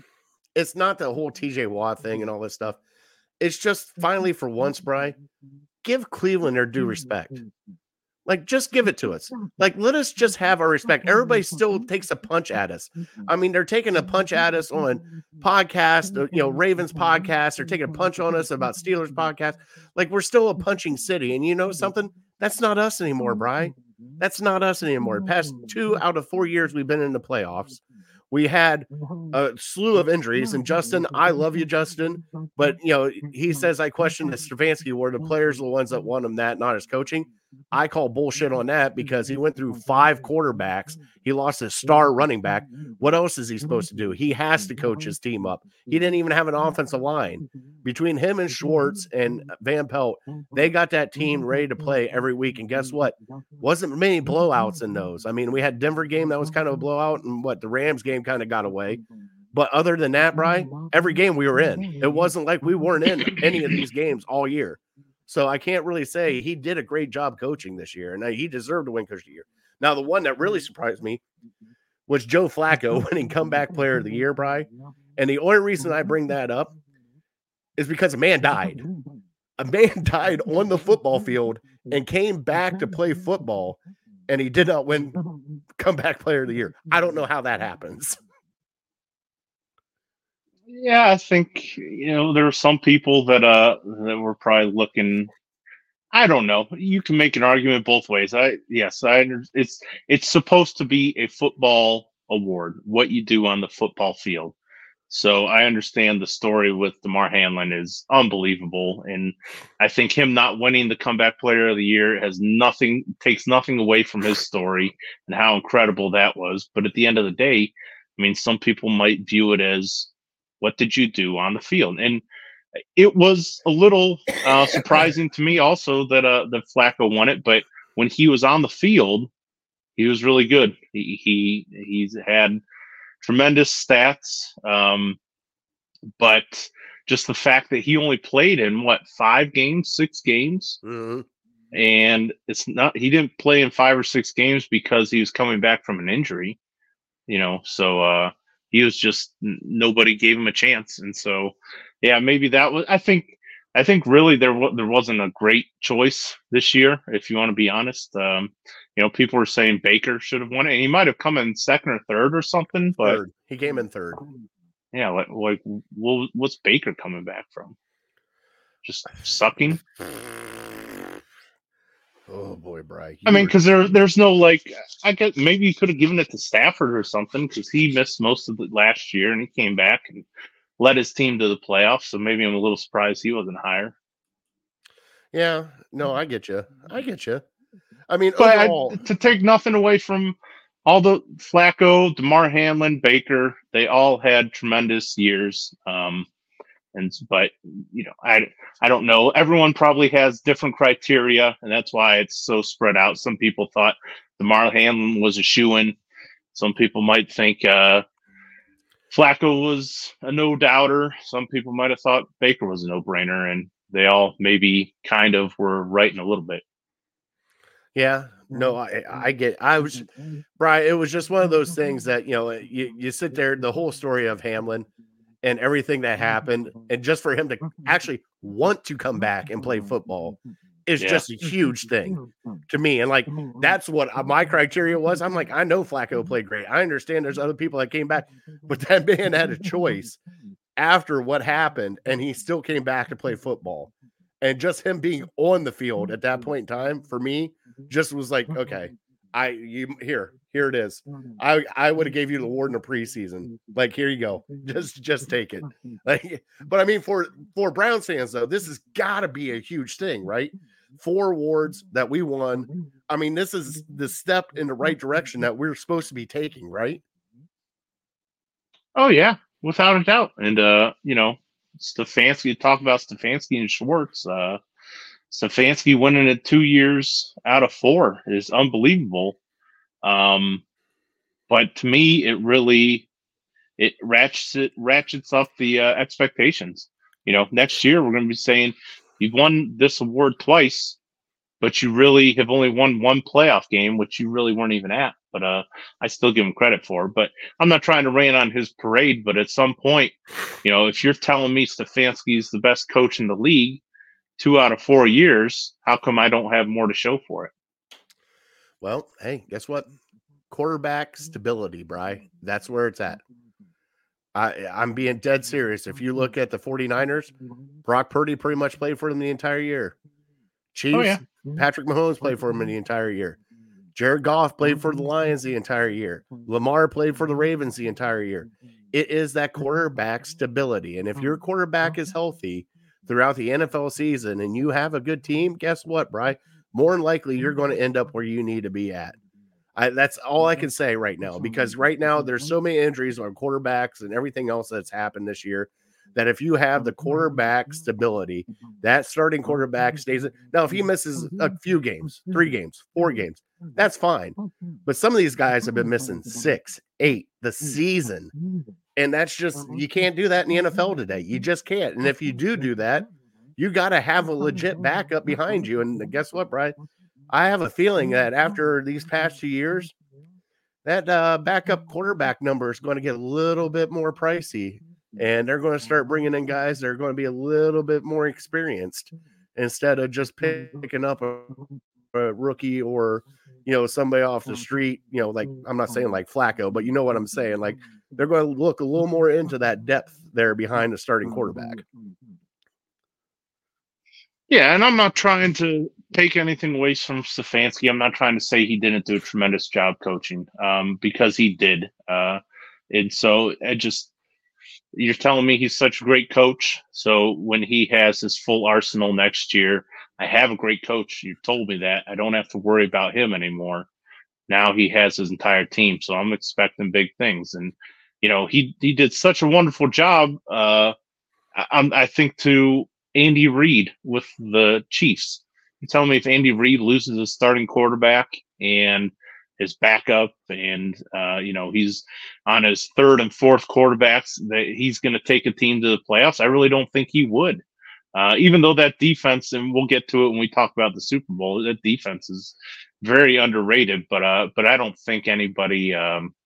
whole TJ Watt thing and all this stuff. It's just finally for once, Bri, give Cleveland their due respect. Like, just give it to us. Like, let us just have our respect. Everybody still takes a punch at us. I mean, they're taking a punch at us on podcast, Ravens podcast. They're taking a punch on us about Steelers podcast. Like, we're still a punching city. And you know something? That's not us anymore, Bri. That's not us anymore. The past 2 out of 4 years we've been in the playoffs. We had a slew of injuries, and Justin, I love you, Justin, but he says I question the Stefanski award. The players are the ones that won him that, not his coaching. I call bullshit on that because he went through 5 quarterbacks. He lost his star running back. What else is he supposed to do? He has to coach his team up. He didn't even have an offensive line. Between him and Schwartz and Van Pelt, they got that team ready to play every week. And guess what? Wasn't many blowouts in those. I mean, we had Denver game that was kind of a blowout, and the Rams game kind of got away. But other than that, Bri, every game we were in. It wasn't like we weren't in any of these games all year. So I can't really say he did a great job coaching this year, and he deserved to win Coach of the Year. Now, the one that really surprised me was Joe Flacco winning Comeback Player of the Year, Bri. And the only reason I bring that up is because a man died. A man died on the football field and came back to play football, and he did not win Comeback Player of the Year. I don't know how that happens. Yeah, I think there are some people that were probably looking. I don't know. You can make an argument both ways. It's supposed to be a football award, what you do on the football field. So I understand the story with Damar Hamlin is unbelievable, and I think him not winning the Comeback Player of the Year takes nothing away from his story and how incredible that was. But at the end of the day, I mean, some people might view it as, what did you do on the field? And it was a little surprising to me also that Flacco won it. But when he was on the field, he was really good. He's had tremendous stats. But just the fact that he only played in 6 games, Mm-hmm. and he didn't play in 5 or 6 games because he was coming back from an injury. So he was just, nobody gave him a chance. And so, yeah, maybe that was, I think really there wasn't a great choice this year, if you want to be honest. People were saying Baker should have won it, and he might have come in second or third or something, but Third. He came in third. Yeah. What's Baker coming back from? Just sucking? Oh boy, Bri. I mean, because there's no I guess maybe you could have given it to Stafford or something, because he missed most of it last year and he came back and led his team to the playoffs. So maybe I'm a little surprised he wasn't higher. Yeah, no, I get you. I mean, but overall, to take nothing away from all the Flacco, Damar Hamlin, Baker, they all had tremendous years. But I don't know. Everyone probably has different criteria, and that's why it's so spread out. Some people thought Damar Hamlin was a shoo-in. Some people might think Flacco was a no-doubter. Some people might have thought Baker was a no-brainer, and they all maybe kind of were right in a little bit. Yeah, no, Bri, it was just one of those things that, you sit there, the whole story of Hamlin, and everything that happened, and just for him to actually want to come back and play football is just a huge thing to me. And like, that's what my criteria was. I'm like, I know Flacco played great. I understand there's other people that came back, but that man had a choice after what happened, and he still came back to play football. And just him being on the field at that point in time for me just was like, okay, here it is. I would have gave you the award in the preseason. Like, here you go. Just take it. Like, but I mean, for Browns fans though, this has got to be a huge thing, right? 4 awards that we won. I mean, this is the step in the right direction that we're supposed to be taking, right? Oh yeah, without a doubt. And Stefanski, talk about Stefanski and Schwartz. Stefanski winning it 2 years out of 4 is unbelievable. But to me, it ratchets up the expectations. Next year we're going to be saying you've won this award twice, but you really have only won 1 playoff game, which you really weren't even at. But I still give him credit for. But I'm not trying to rain on his parade. But at some point, if you're telling me Stefanski is the best coach in the league 2 out of 4 years, how come I don't have more to show for it? Well, hey, guess what? Quarterback stability, Bri. That's where it's at. I'm being dead serious. If you look at the 49ers, Brock Purdy pretty much played for them the entire year. Chiefs, Patrick Mahomes played for them in the entire year. Jared Goff played for the Lions the entire year. Lamar played for the Ravens the entire year. It is that quarterback stability. And if your quarterback is healthy throughout the NFL season and you have a good team, guess what, Bri? More than likely, you're going to end up where you need to be at. That's all I can say right now, because right now there's so many injuries on quarterbacks and everything else that's happened this year that if you have the quarterback stability, that starting quarterback stays. Now, if he misses a few games, 3 games, 4 games, that's fine. But some of these guys have been missing 6, 8 the season. And that's just, you can't do that in the NFL today. You just can't. And if you do that, you got to have a legit backup behind you. And guess what, Brian? I have a feeling that after these past 2 years, that backup quarterback number is going to get a little bit more pricey, and they're going to start bringing in guys that are going to be a little bit more experienced instead of just picking up a rookie or, somebody off the street, like, I'm not saying like Flacco, but you know what I'm saying? Like, they're going to look a little more into that depth there behind the starting quarterback. Yeah, and I'm not trying to take anything away from Stefanski. I'm not trying to say he didn't do a tremendous job coaching, because he did. And so you're telling me he's such a great coach. So when he has his full arsenal next year, I have a great coach. You told me that. I don't have to worry about him anymore. Now he has his entire team. So I'm expecting big things. And, he did such a wonderful job. I think to Andy Reid with the Chiefs. You tell me if Andy Reid loses his starting quarterback and his backup and, he's on his 3rd and 4th quarterbacks, that he's going to take a team to the playoffs. I really don't think he would. Even though that defense, and we'll get to it when we talk about the Super Bowl, that defense is very underrated, but I don't think anybody,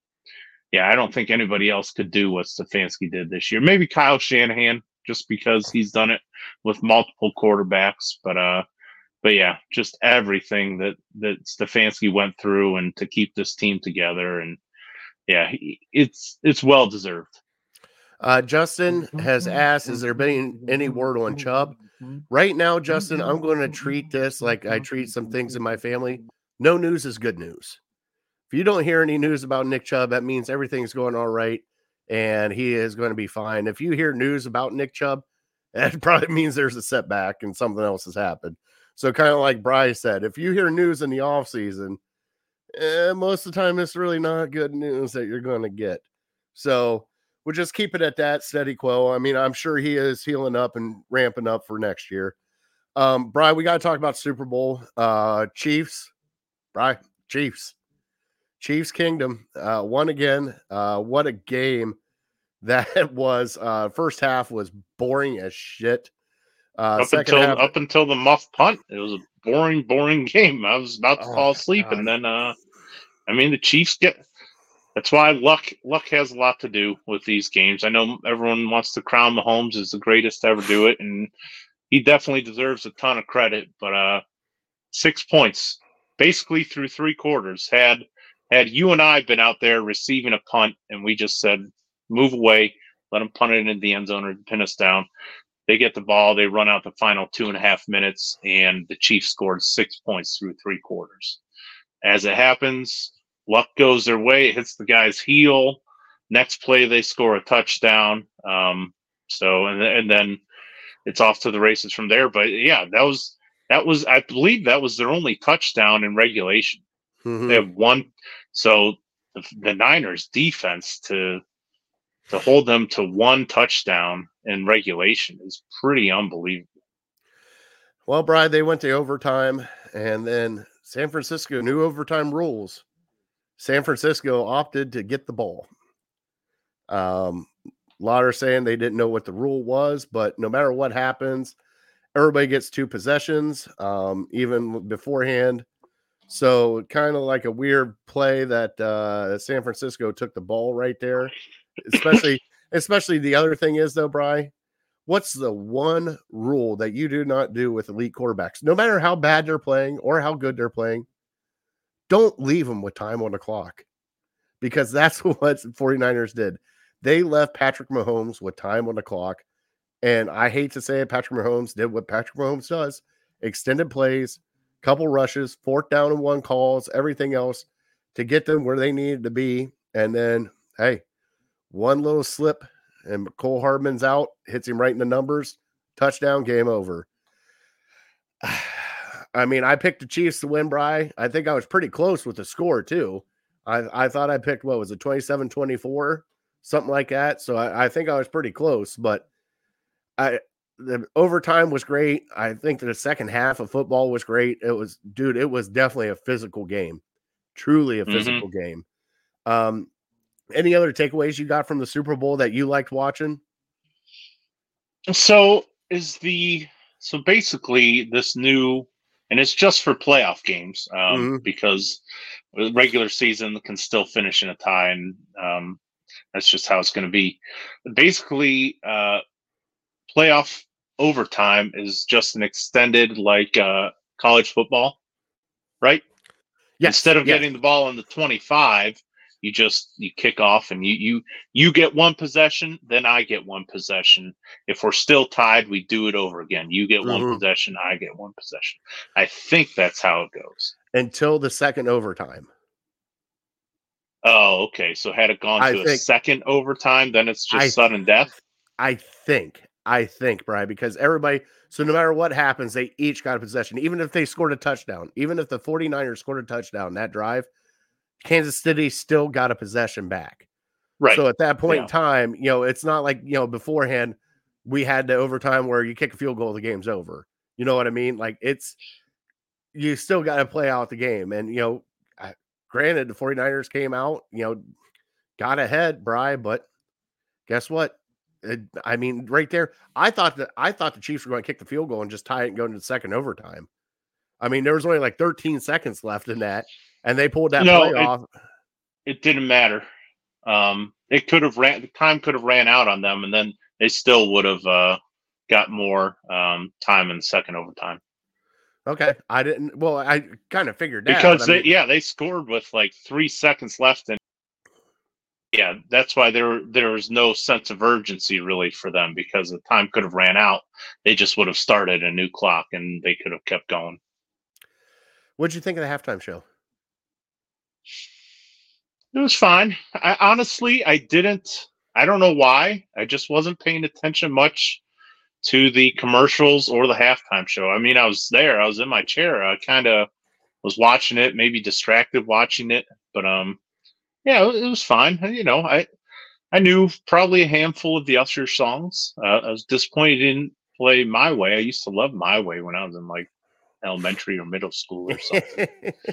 I don't think anybody else could do what Stefanski did this year. Maybe Kyle Shanahan, just because he's done it with multiple quarterbacks. But yeah, just everything that Stefanski went through and to keep this team together. And yeah, it's well deserved. Justin has asked, has there been any word on Chubb? Right now, Justin, I'm going to treat this like I treat some things in my family. No news is good news. If you don't hear any news about Nick Chubb, that means everything's going all right and he is going to be fine. If you hear news about Nick Chubb, that probably means there's a setback and something else has happened. So kind of like Bryce said, if you hear news in the off season, most of the time it's really not good news that you're going to get. So we'll just keep it at that, steady quo. I mean, I'm sure he is healing up and ramping up for next year. Brian, we got to talk about Super Bowl. Chiefs. Brian, Chiefs Kingdom won again. What a game that was. First half was boring as shit. Up until the muff punt, it was a boring game. I was about to fall asleep, God. And then the Chiefs That's why luck has a lot to do with these games. I know everyone wants to crown Mahomes as the greatest to ever do it, and he definitely deserves a ton of credit. But 6 points, basically through 3 quarters. Had you and I been out there receiving a punt, and we just said, move away, let them punt it into the end zone or pin us down. They get the ball, they run out the final 2.5 minutes, and the Chiefs scored 6 points through 3 quarters. As it happens, luck goes their way, it hits the guy's heel. Next play, they score a touchdown. And then it's off to the races from there. But yeah, that was I believe that was their only touchdown in regulation. Mm-hmm. They have one. So the Niners defense to hold them to 1 touchdown in regulation is pretty unbelievable. Well, Brian, they went to overtime, and then San Francisco, new overtime rules. San Francisco opted to get the ball. A lot are saying they didn't know what the rule was, but no matter what happens, everybody gets 2 possessions, even beforehand. So kind of like a weird play that San Francisco took the ball right there. Especially the other thing is, though, Bri, what's the one rule that you do not do with elite quarterbacks? No matter how bad they're playing or how good they're playing, don't leave them with time on the clock, because that's what 49ers did. They left Patrick Mahomes with time on the clock. And I hate to say it, Patrick Mahomes did what Patrick Mahomes does: extended plays, couple rushes, 4th down and 1 calls, everything else to get them where they needed to be. And then, hey, one little slip and Cole Hardman's out, hits him right in the numbers, touchdown, game over. I mean, I picked the Chiefs to win, Bri. I think I was pretty close with the score, too. I thought I picked, what was it, 27-24, something like that. So I think I was pretty close, but the overtime was great. I think the second half of football was great. It was definitely a physical game, truly a physical game. Any other takeaways you got from the Super Bowl that you liked watching? So basically this new, and it's just for playoff games, because the regular season can still finish in a tie, and that's just how it's going to be. Basically, playoff overtime is just an extended, like college football, right? Yes. Instead of getting the ball in the 25, you kick off, and you get 1 possession, then I get 1 possession. If we're still tied, we do it over again. You get 1 possession, I get 1 possession. I think that's how it goes until the second overtime. Oh, okay. So had it gone to a second overtime, then it's just sudden death? I think, Brian, because everybody, so no matter what happens, they each got a possession. Even if they scored a touchdown, even if the 49ers scored a touchdown that drive, Kansas City still got a possession back. Right. So at that point in time, it's not like, beforehand we had the overtime where you kick a field goal, the game's over. You know what I mean? Like you still got to play out the game. And, granted, the 49ers came out, got ahead, Bri, but guess what? Right there, I thought the Chiefs were going to kick the field goal and just tie it and go into the second overtime. I mean, there was only like 13 seconds left in that, and they pulled that play off. It didn't matter. The time could have ran out on them, and then they still would have got more time in the second overtime. Okay, I kind of figured that because they scored with like 3 seconds left, and that's why there was no sense of urgency really for them, because the time could have ran out. They just would have started a new clock, and they could have kept going. What'd you think of the halftime show? It was fine. I don't know why. I just wasn't paying attention much to the commercials or the halftime show. I mean, I was there. I was in my chair. I kind of was watching it, maybe distracted watching it. But it was fine. I knew probably a handful of the Usher songs. I was disappointed he didn't play My Way. I used to love My Way when I was in like elementary or middle school or something.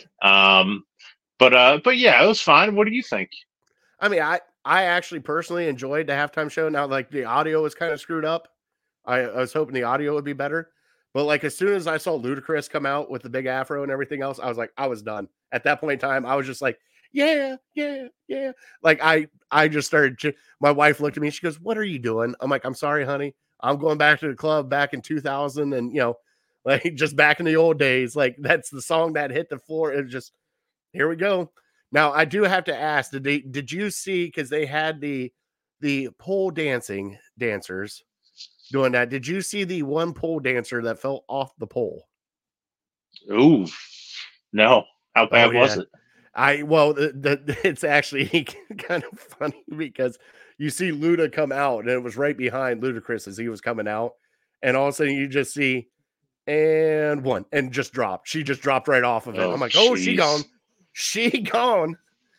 But yeah, it was fine. What do you think? I mean, I actually personally enjoyed the halftime show. Now, like, the audio was kind of screwed up. I was hoping the audio would be better. But like, as soon as I saw Ludacris come out with the big afro and everything else, I was like, I was done. At that point in time, I was just like, yeah. Like I just started. My wife looked at me. She goes, "What are you doing?" I'm like, "I'm sorry, honey. I'm going back to the club back in 2000, and like just back in the old days. Like that's the song that hit the floor. It was just here we go." Now I do have to ask: Did you see? Because they had the pole dancers doing that. Did you see the one pole dancer that fell off the pole? Ooh, no. How bad was it? It's actually kind of funny because you see Luda come out, and it was right behind Ludacris as he was coming out, and all of a sudden you just see and one and just dropped. She just dropped right off of it. I'm like, oh, she gone. She gone.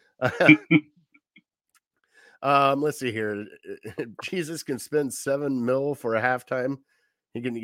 Let's see here. Jesus can spend $7 million for a halftime. He can,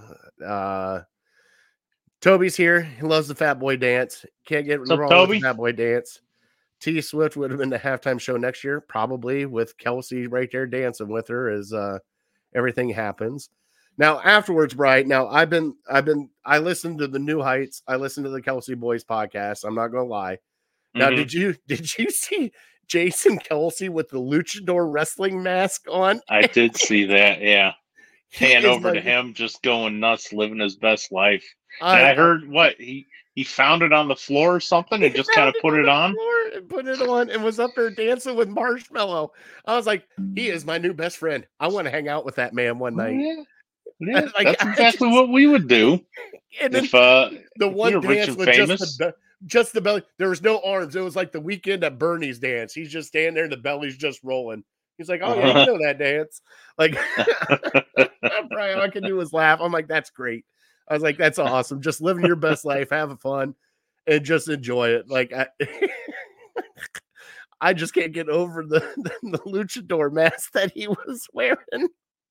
Toby's here. He loves the Fat Boy dance. Can't get wrong with the Fat Boy dance. T Swift would have been the halftime show next year, probably with Kelsey right there dancing with her as everything happens. Now afterwards, Bright. Now I listened to the New Heights. I listened to the Kelsey Boys podcast. I'm not gonna lie. Now, did you see Jason Kelsey with the luchador wrestling mask on? I did see that. Yeah, hand over to him, just going nuts, living his best life. I heard what he found it on the floor or something and just kind of put it on. Put it on and was up there dancing with Marshmallow. I was like, he is my new best friend. I want to hang out with that man one night. Yeah, that's exactly what we would do. And if the one dance was just the belly. There was no arms. It was like the weekend at Bernie's dance. He's just standing there and the belly's just rolling. He's like, oh, yeah, you know that dance. Like, Brian, all I can do is laugh. I'm like, that's great. I was like, that's awesome. Just living your best life, having fun, and just enjoy it. Like, I just can't get over the luchador mask that he was wearing.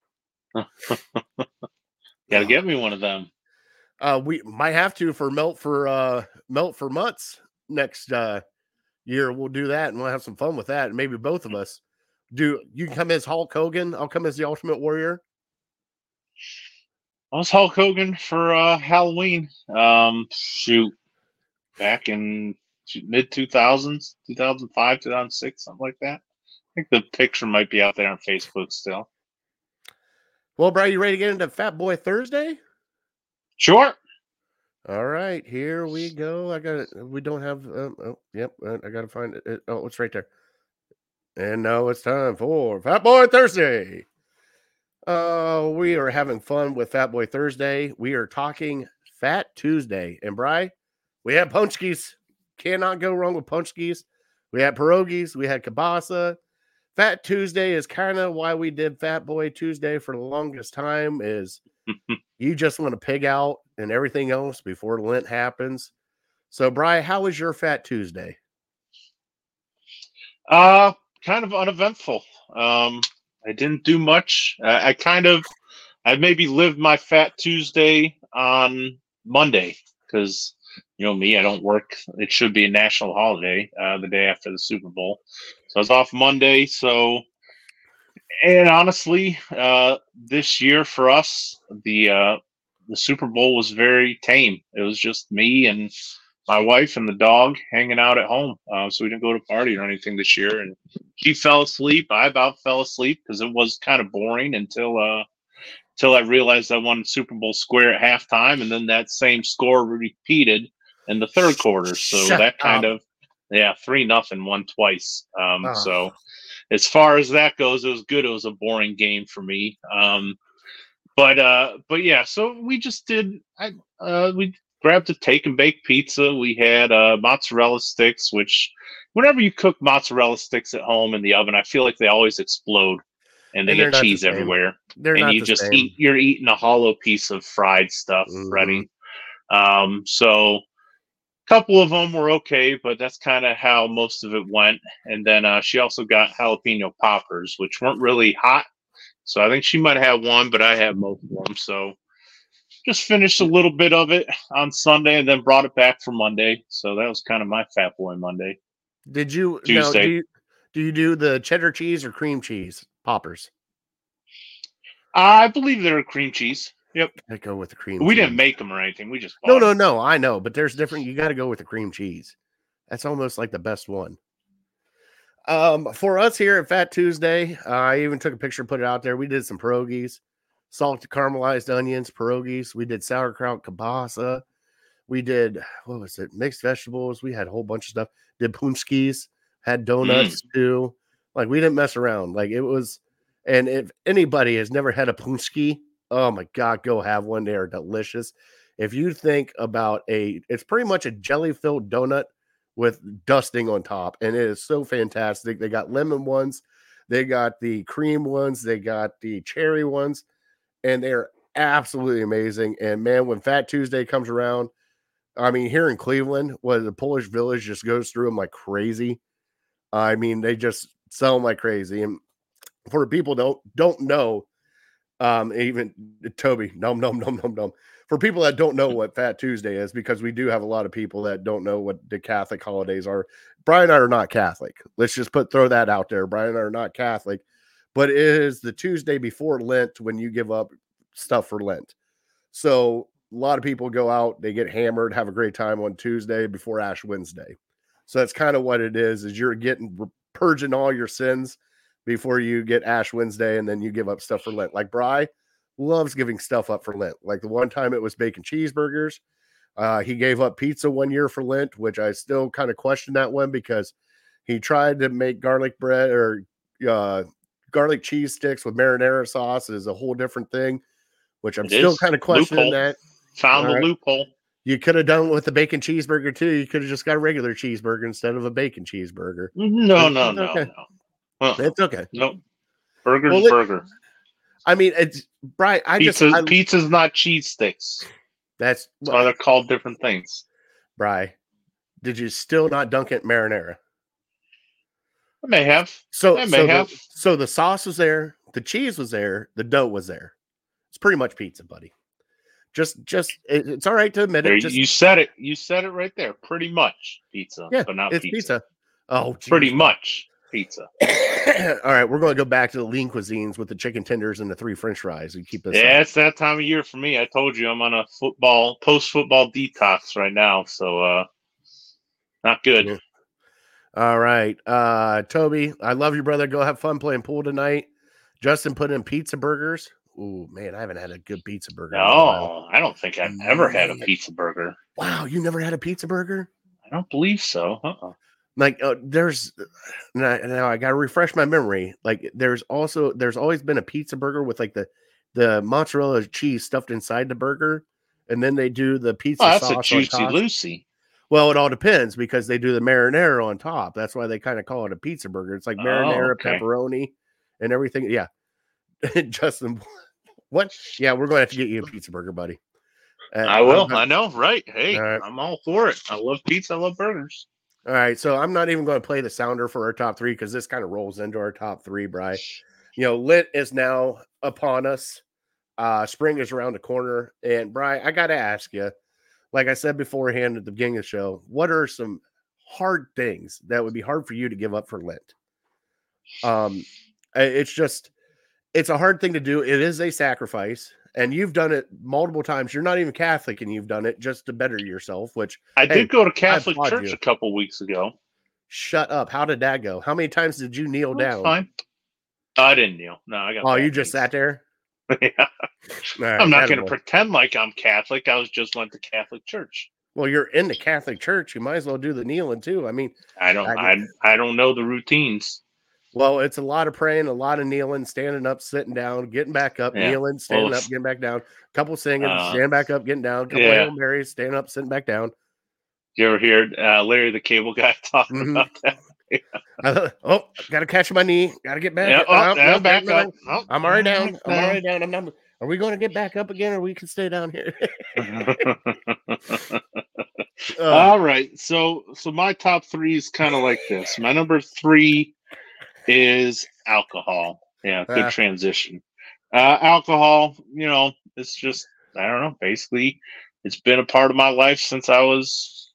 Gotta get me one of them. We might have to for Melt for Mutts next year. We'll do that and we'll have some fun with that. And maybe both of us you can come as Hulk Hogan. I'll come as the Ultimate Warrior. I was Hulk Hogan for Halloween. Back in mid 2000s, 2005, 2006, something like that. I think the picture might be out there on Facebook still. Well, Brian, you ready to get into Fat Boy Thursday? Sure. All right, here we go. We don't have. I got to find it. Oh, it's right there. And now it's time for Fat Boy Thursday. We are having fun with Fat Boy Thursday. We are talking Fat Tuesday. And Bri, we had punchkis. Cannot go wrong with punchkis. We had pierogies. We had kielbasa. Fat Tuesday is kind of why we did Fat Boy Tuesday for the longest time is you just want to pig out and everything else before Lent happens. So, Bri, how was your Fat Tuesday? Kind of uneventful. I didn't do much. I maybe lived my Fat Tuesday on Monday because, you know me, I don't work. It should be a national holiday the day after the Super Bowl. So I was off Monday. And honestly, this year for us, the Super Bowl was very tame. It was just me and my wife and the dog hanging out at home. So we didn't go to a party or anything this year. And she fell asleep. I about fell asleep because it was kind of boring until I realized I won Super Bowl square at halftime. And then that same score repeated in the third quarter. So that kind of, 3-0 won twice. So as far as that goes, it was good. It was a boring game for me. But yeah, so we just did, we grabbed a take and bake pizza. We had mozzarella sticks, which whenever you cook mozzarella sticks at home in the oven, I feel like they always explode and they get cheese everywhere. And you just you're eating a hollow piece of fried stuff ready. So a couple of them were okay, but that's kind of how most of it went. And then she also got jalapeno poppers, which weren't really hot. So I think she might have one, but I have most of them. So just finished a little bit of it on Sunday and then brought it back for Monday. So that was kind of my Fat Boy Monday. Did you Tuesday? Do you do the cheddar cheese or cream cheese poppers? I believe they're cream cheese. Yep. I go with the cream. We didn't make them or anything. We just bought them. No. I know, but there's different. You got to go with the cream cheese. That's almost like the best one. For us here at Fat Tuesday, I even took a picture, put it out there. We did some pierogies, salted caramelized onions, pierogies. We did sauerkraut, kielbasa. We did, what was it? Mixed vegetables. We had a whole bunch of stuff. Did punchkis, had donuts too. Like, we didn't mess around. Like, it was, and if anybody has never had a punchki, oh my God, go have one. They are delicious. If you think about it's pretty much a jelly-filled donut with dusting on top, and it is so fantastic. They got lemon ones, they got the cream ones, they got the cherry ones, and they're absolutely amazing. And man, when Fat Tuesday comes around, I mean, here in Cleveland, where the Polish Village just goes through them like crazy. I mean, they just sell them like crazy. And for people don't know, even Toby, nom. For people that don't know what Fat Tuesday is, because we do have a lot of people that don't know what the Catholic holidays are. Brian and I are not Catholic. Let's just throw that out there. Brian and I are not Catholic, but it is the Tuesday before Lent when you give up stuff for Lent. So a lot of people go out, they get hammered, have a great time on Tuesday before Ash Wednesday. So that's kind of what it is you're purging all your sins before you get Ash Wednesday, and then you give up stuff for Lent. Like Bri loves giving stuff up for Lent. Like the one time it was bacon cheeseburgers. He gave up pizza one year for Lent, which I still kind of question that one, because he tried to make garlic bread or garlic cheese sticks with marinara sauce is a whole different thing, which I'm still kind of questioning that. Found the loophole. You could have done it with the bacon cheeseburger too. You could have just got a regular cheeseburger instead of a bacon cheeseburger. No. It's okay. No. Burger. I mean, it's Brian. Pizza's not cheese sticks. That's why they're called different things. Brian, did you still not dunk it marinara? I may have. So the sauce was there, the cheese was there, the dough was there. It's pretty much pizza, buddy. Just it's all right to admit it. You said it. You said it right there. Pretty much pizza, but not it's pizza. Oh, geez. Pretty much pizza. All right, we're going to go back to the lean cuisines with the chicken tenders and the 3 French fries and keep this. Yeah, it's that time of year for me. I told you I'm on a post-football detox right now, so not good. Yeah. All right, Toby, I love you, brother. Go have fun playing pool tonight. Justin put in pizza burgers. Ooh, man, I haven't had a good pizza burger. No, I don't think I've ever had a pizza burger. Wow, you never had a pizza burger? I don't believe so. Like, there's now I gotta refresh my memory. Like, there's always been a pizza burger with like the mozzarella cheese stuffed inside the burger, and then they do the pizza sauce. That's a Juicy Lucy. Well, it all depends, because they do the marinara on top. That's why they kind of call it a pizza burger. It's like marinara, pepperoni, and everything. Yeah. Justin, what? Yeah, we're going to have to get you a pizza burger, buddy. I will. I know, right? Hey, right. I'm all for it. I love pizza. I love burgers. All right, so I'm not even going to play the sounder for our top 3, because this kind of rolls into our top 3, Bri. You know, Lent is now upon us. Spring is around the corner. And, Bri, I got to ask you, like I said beforehand at the beginning of the show, what are some hard things that would be hard for you to give up for Lent? It's a hard thing to do. It is a sacrifice, and you've done it multiple times. You're not even Catholic, and you've done it just to better yourself, which I did go to Catholic church a couple weeks ago. Shut up. How did that go? How many times did you kneel down? Fine. I didn't kneel. No, I got. Oh, you just sat there? Yeah. Right, I'm not going to pretend like I'm Catholic. I went to Catholic church. Well, you're in the Catholic church. You might as well do the kneeling too. I mean, I don't know the routines. Well, it's a lot of praying, a lot of kneeling, standing up, sitting down, getting back up, kneeling, standing up, getting back down. A couple singing, standing back up, getting down. A couple Hail Marys, standing up, sitting back down. You ever hear Larry the Cable Guy talking about that? Got to catch my knee. Got to get back. Back up. I'm already down. Are we going to get back up again, or we can stay down here? All right. So my top 3 is kind of like this. My number 3 is alcohol. Yeah, good transition. Alcohol, it's just, I don't know, basically it's been a part of my life since I was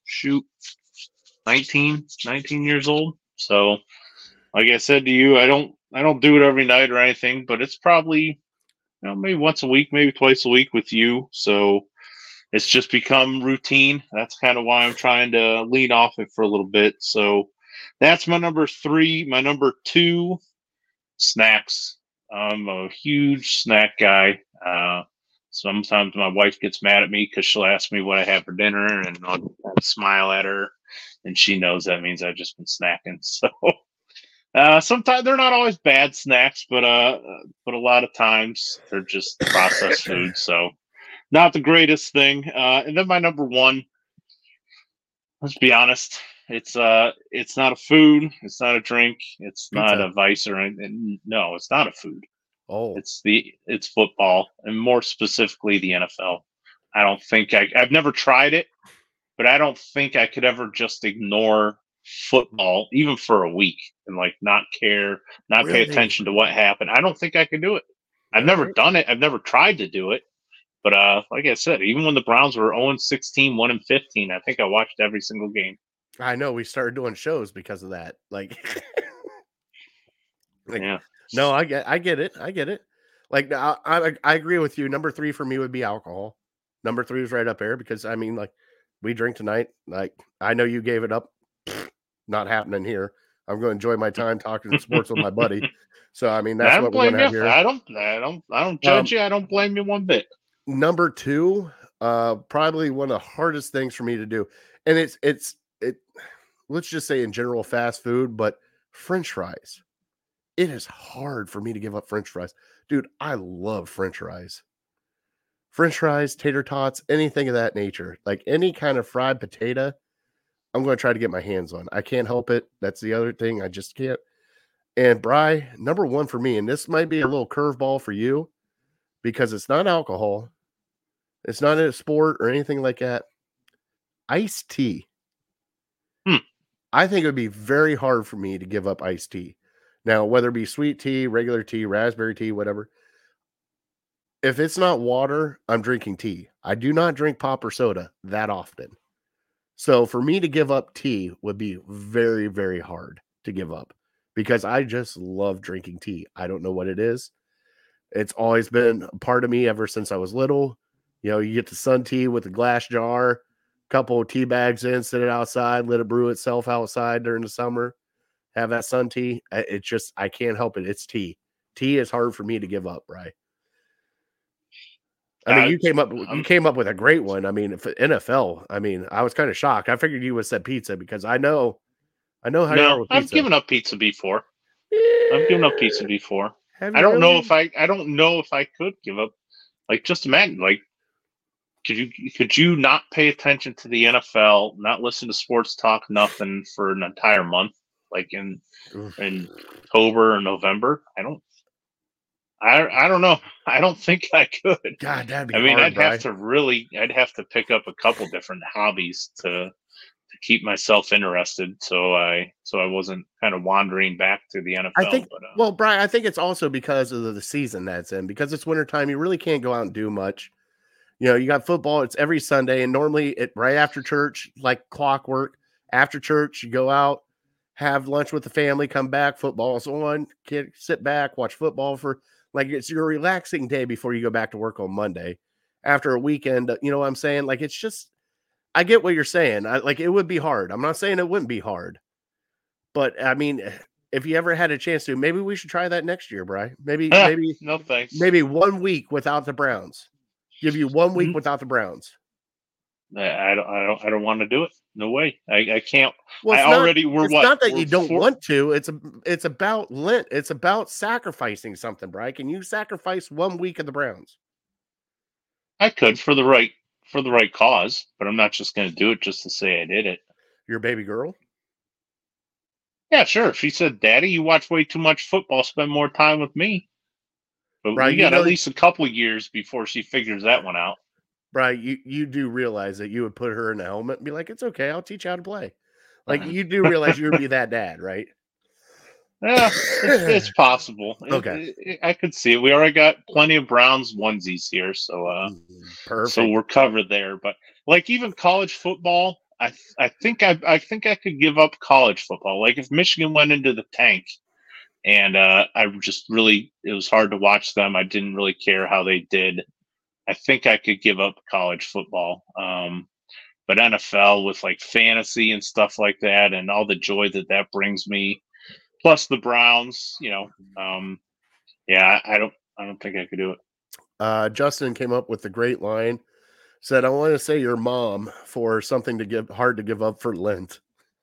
19 years old. So like I said to you, I don't do it every night or anything, but it's probably, maybe once a week, maybe twice a week with you. So it's just become routine. That's kind of why I'm trying to lean off it for a little bit. So That's my number 3. My number 2, snacks. I'm a huge snack guy. Sometimes my wife gets mad at me because she'll ask me what I have for dinner, and I'll smile at her, and she knows that means I've just been snacking. So sometimes they're not always bad snacks, but a lot of times they're just processed food. So not the greatest thing. And then my number 1, let's be honest, it's not a food, it's not a drink, it's Pizza. not a vice or anything. No, it's not a food. Oh, It's football, and more specifically the NFL. I don't think I've never tried it, but I don't think I could ever just ignore football even for a week and like not care, not pay Really? attention to what happened. I don't think I could do it. I've never done it. I've never tried to do it. But like I said, even when the Browns were 0-16, 1-15, I think I watched every single game. I know. We started doing shows because of that. Like, Yeah. no, I get it. Like, I agree with you. Number 3 for me would be alcohol. Number 3 is right up there because I mean, like, we drink tonight. Like, I know you gave it up. Not happening here. I'm going to enjoy my time talking sports with my buddy. So I mean, that's what we're going to have here. I don't judge you. I don't blame you one bit. Number 2, probably one of the hardest things for me to do, and it. Let's just say in general fast food, but French fries. It is hard for me to give up French fries, dude. I love French fries. French fries, tater tots, anything of that nature, like any kind of fried potato. I'm going to try to get my hands on. I can't help it. That's the other thing. I just can't. And Bri, number 1 for me, and this might be a little curveball for you because it's not alcohol. It's not a sport or anything like that. Iced tea. I think it would be very hard for me to give up iced tea. Now, whether it be sweet tea, regular tea, raspberry tea, whatever. If it's not water, I'm drinking tea. I do not drink pop or soda that often. So for me to give up tea would be very, very hard to give up because I just love drinking tea. I don't know what it is. It's always been a part of me ever since I was little. You know, you get the sun tea with a glass jar, couple of tea bags in, sit it outside, let it brew itself outside during the summer, have that sun tea. It just, I can't help it. It's tea. Tea is hard for me to give up, right? I mean, you came up with a great one. I mean, for NFL, I mean, I was kind of shocked. I figured you would have said pizza because I know how you are with pizza. I've given up pizza before. I've given up pizza before. I don't know if I could give up. Like, just imagine, like, could you not pay attention to the NFL, not listen to sports talk, nothing for an entire month, like in October or November? I don't know. I don't think I could. God, that'd be hard, I'd I'd have to pick up a couple different hobbies to keep myself interested, so I wasn't kind of wandering back to the NFL. I think, well, Brian, I think it's also because of the season that's in. Because it's wintertime, you really can't go out and do much. You know, you got football. It's every Sunday, and normally right after church, like clockwork. After church, you go out, have lunch with the family, come back. Football's on. Sit back, watch football for like it's your relaxing day before you go back to work on Monday. After a weekend, you know what I'm saying? Like it's just. I get what you're saying. Like it would be hard. I'm not saying it wouldn't be hard, but I mean, if you ever had a chance to, maybe we should try that next year, Bri. Maybe no thanks. Maybe 1 week without the Browns. Give you 1 week without the Browns. I don't want to do it. No way. I can't. Well, it's not that you don't want to. It's about Lent. It's about sacrificing something, Bri. Can you sacrifice 1 week of the Browns? I could for the right cause, but I'm not just going to do it just to say I did it. Your baby girl? Yeah, sure. She said, "Daddy, you watch way too much football. Spend more time with me." But we got at least a couple years before she figures that one out. Brian, you do realize that you would put her in a helmet and be like, "It's okay, I'll teach you how to play." Like you do realize you would be that dad, right? Yeah, it's possible. Okay, I could see it. We already got plenty of Browns onesies here, so perfect. So we're covered there. But like even college football, I think I could give up college football. Like if Michigan went into the tank, and it was hard to watch them. I didn't really care how they did. I think I could give up college football. but NFL with like fantasy and stuff like that, and all the joy that brings me, plus the Browns, yeah, I don't think I could do it. Justin came up with the great line, said, I want to say your mom for something hard to give up for Lent.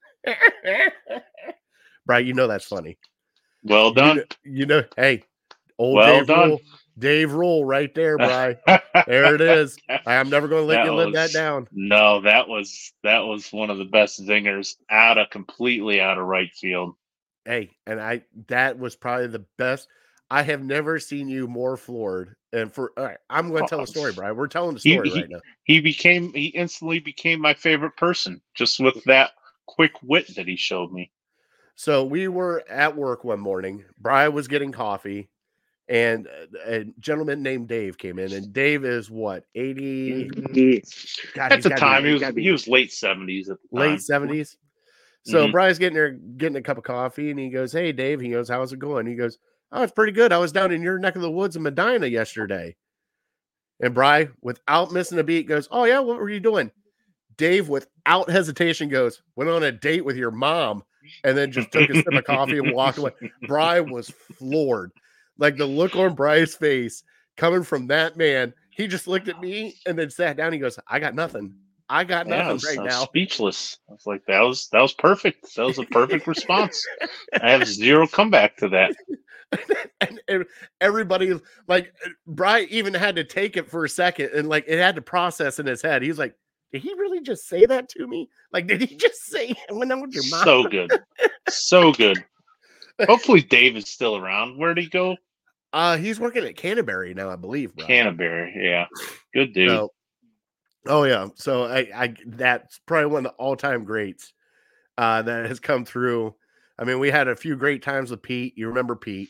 Right, that's funny. Well done. Hey, old well Dave done. Rule, Dave Rule right there, Bri. There it is. I'm never going to let you live that down. No, that was one of the best zingers completely out of right field. Hey, and that was probably the best. I have never seen you more floored. And all right, I'm going to tell a story, Brian. We're telling the story right now. He instantly became my favorite person just with that quick wit that he showed me. So we were at work one morning. Brian was getting coffee, and a gentleman named Dave came in. And Dave is what, 80? God, at the time, he was late 70s. At the late time. 70s. So Brian's getting a cup of coffee, and he goes, "Hey, Dave." He goes, "How's it going?" He goes, "Oh, it's pretty good. I was down in your neck of the woods in Medina yesterday." And Brian, without missing a beat, goes, "Oh, yeah? What were you doing?" Dave, without hesitation, goes, "Went on a date with your mom," and then just took a sip of coffee and walked away. Brian was floored. Like the look on Brian's face coming from that man, he just looked at me and then sat down. He goes, "I got nothing. I got nothing now." Speechless. I was like, that was perfect. That was a perfect response. I have zero comeback to that. And everybody, like, Brian even had to take it for a second, and like it had to process in his head. He was like, "Did he really just say that to me? Like, did he just say when I'm with your mom?" So good. So good. Hopefully Dave is still around. Where'd he go? He's working at Canterbury now, I believe, bro. Canterbury, yeah. Good dude. So, oh yeah. So I that's probably one of the all-time greats that has come through. I mean, we had a few great times with Pete. You remember Pete?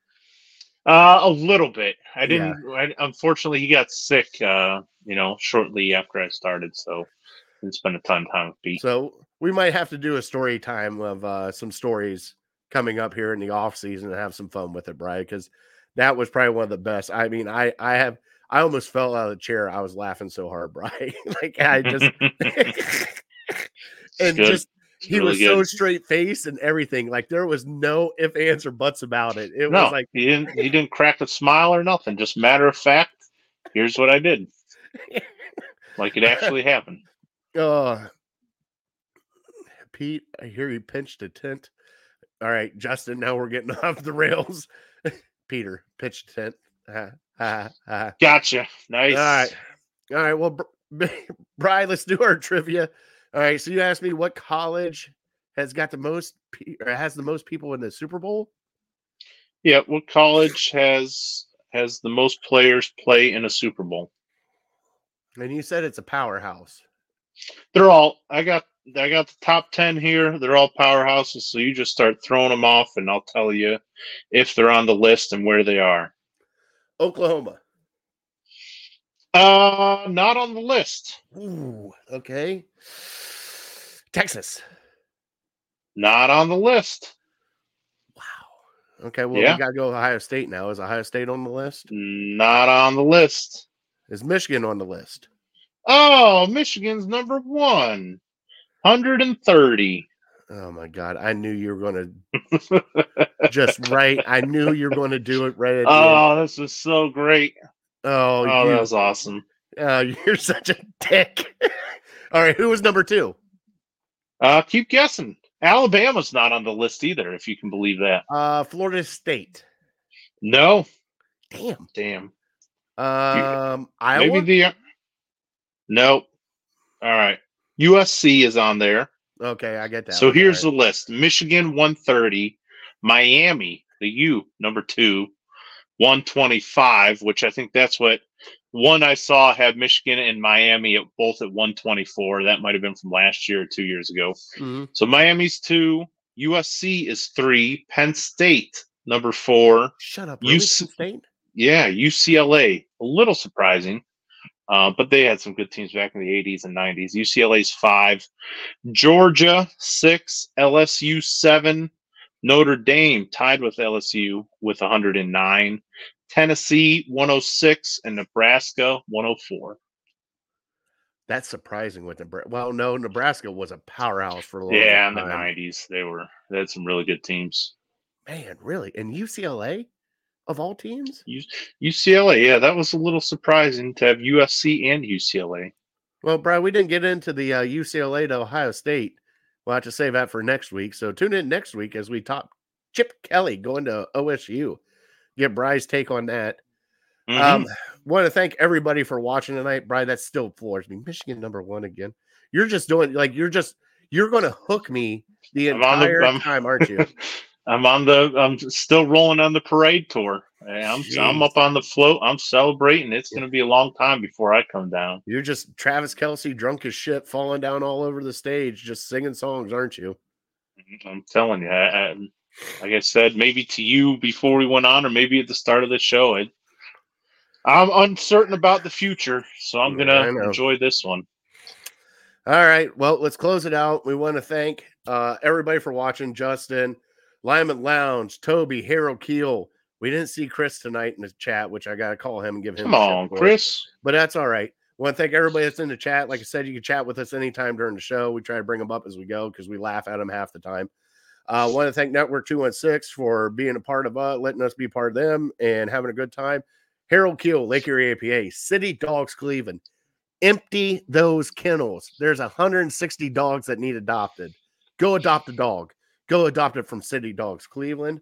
A little bit. I didn't. Yeah. Unfortunately, he got sick. Shortly after I started, so I didn't spend a ton of time with Pete. So we might have to do a story time of some stories coming up here in the off season and have some fun with it, Brian, because that was probably one of the best. I mean, I almost fell out of the chair. I was laughing so hard, Brian. Like I just and good. Just. He really was good. So straight faced and everything. Like there was no ifs, ands, or buts about it. It was like he didn't crack a smile or nothing. Just matter of fact, here's what I did. Like it actually happened. Pete, I hear you pinched a tent. All right, Justin, now we're getting off the rails. Peter, pitched a tent. Gotcha. Nice. All right. Well, Brian, let's do our trivia. All right, so you asked me what college has got the most or has the most people in the Super Bowl? Yeah, what college has the most players play in a Super Bowl? And you said it's a powerhouse. They're all I got the top 10 here. They're all powerhouses, so you just start throwing them off and I'll tell you if they're on the list and where they are. Oklahoma. Not on the list. Ooh, okay. Texas. Not on the list. Wow. Okay, well, we got to go Ohio State now. Is Ohio State on the list? Not on the list. Is Michigan on the list? Oh, Michigan's number 1. 130. Oh, my God. I knew you were going to just right. I knew you were going to do it right at the end. This was so great. Oh, that was awesome. You're such a dick. All right, who was number 2? Keep guessing. Alabama's not on the list either, if you can believe that. Florida State. No. Damn. Iowa? Maybe no. All right. USC is on there. Okay, I get that. So here's the list. Michigan, 130. Miami, the U, number 2, 125, which I think that's what one I saw had Michigan and Miami both at 124. That might have been from last year or 2 years ago. Mm-hmm. So Miami's 2. USC is 3. Penn State, number 4. Shut up. Really? Penn State? Yeah, UCLA. A little surprising. But they had some good teams back in the 80s and 90s. UCLA's 5. Georgia, 6. LSU, 7. Notre Dame tied with LSU with 109. Tennessee, 106. And Nebraska, 104. That's surprising with Nebraska. Well, no, Nebraska was a powerhouse for a long Yeah, in the time. 90s, they had some really good teams. Man, really? And UCLA of all teams? UCLA, yeah, that was a little surprising to have USC and UCLA. Well, Brian, we didn't get into the UCLA to Ohio State. We'll have to save that for next week. So tune in next week as we talk Chip Kelly going to OSU. Get Bry's take on that. Want to thank everybody for watching tonight. Bry, that still floors me. Michigan #1 again. You're just doing you're going to hook me the entire time, aren't you? I'm still rolling on the parade tour. I'm up on the float. I'm celebrating. It's going to be a long time before I come down. You're just Travis Kelce, drunk as shit, falling down all over the stage, just singing songs, aren't you? I'm telling you. Like I said, maybe to you before we went on, or maybe at the start of the show. I'm uncertain about the future, so I'm going to enjoy this one. All right. Well, let's close it out. We want to thank everybody for watching. Justin, Lyman Lounge, Toby, Harold Keel. We didn't see Chris tonight in the chat, which I got to call him and give him Come on, Chris. But that's all right. I want to thank everybody that's in the chat. Like I said, you can chat with us anytime during the show. We try to bring them up as we go because we laugh at them half the time. I want to thank Network 216 for being a part of letting us be part of them and having a good time. Harold Keel, Lake Erie APA, City Dogs Cleveland. Empty those kennels. There's 160 dogs that need adopted. Go adopt a dog. Go adopt it from City Dogs Cleveland.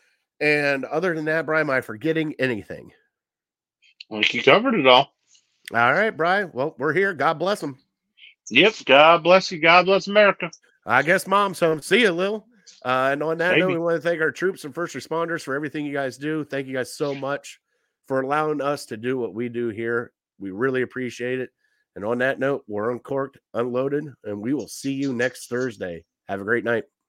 And other than that, Brian, am I forgetting anything? Well, you covered it all. All right, Brian. Well, we're here. God bless them. Yep. God bless you. God bless America. I guess Mom's home. See you, Lil. And on that note, we want to thank our troops and first responders for everything you guys do. Thank you guys so much for allowing us to do what we do here. We really appreciate it. And on that note, we're uncorked, unloaded, and we will see you next Thursday. Have a great night.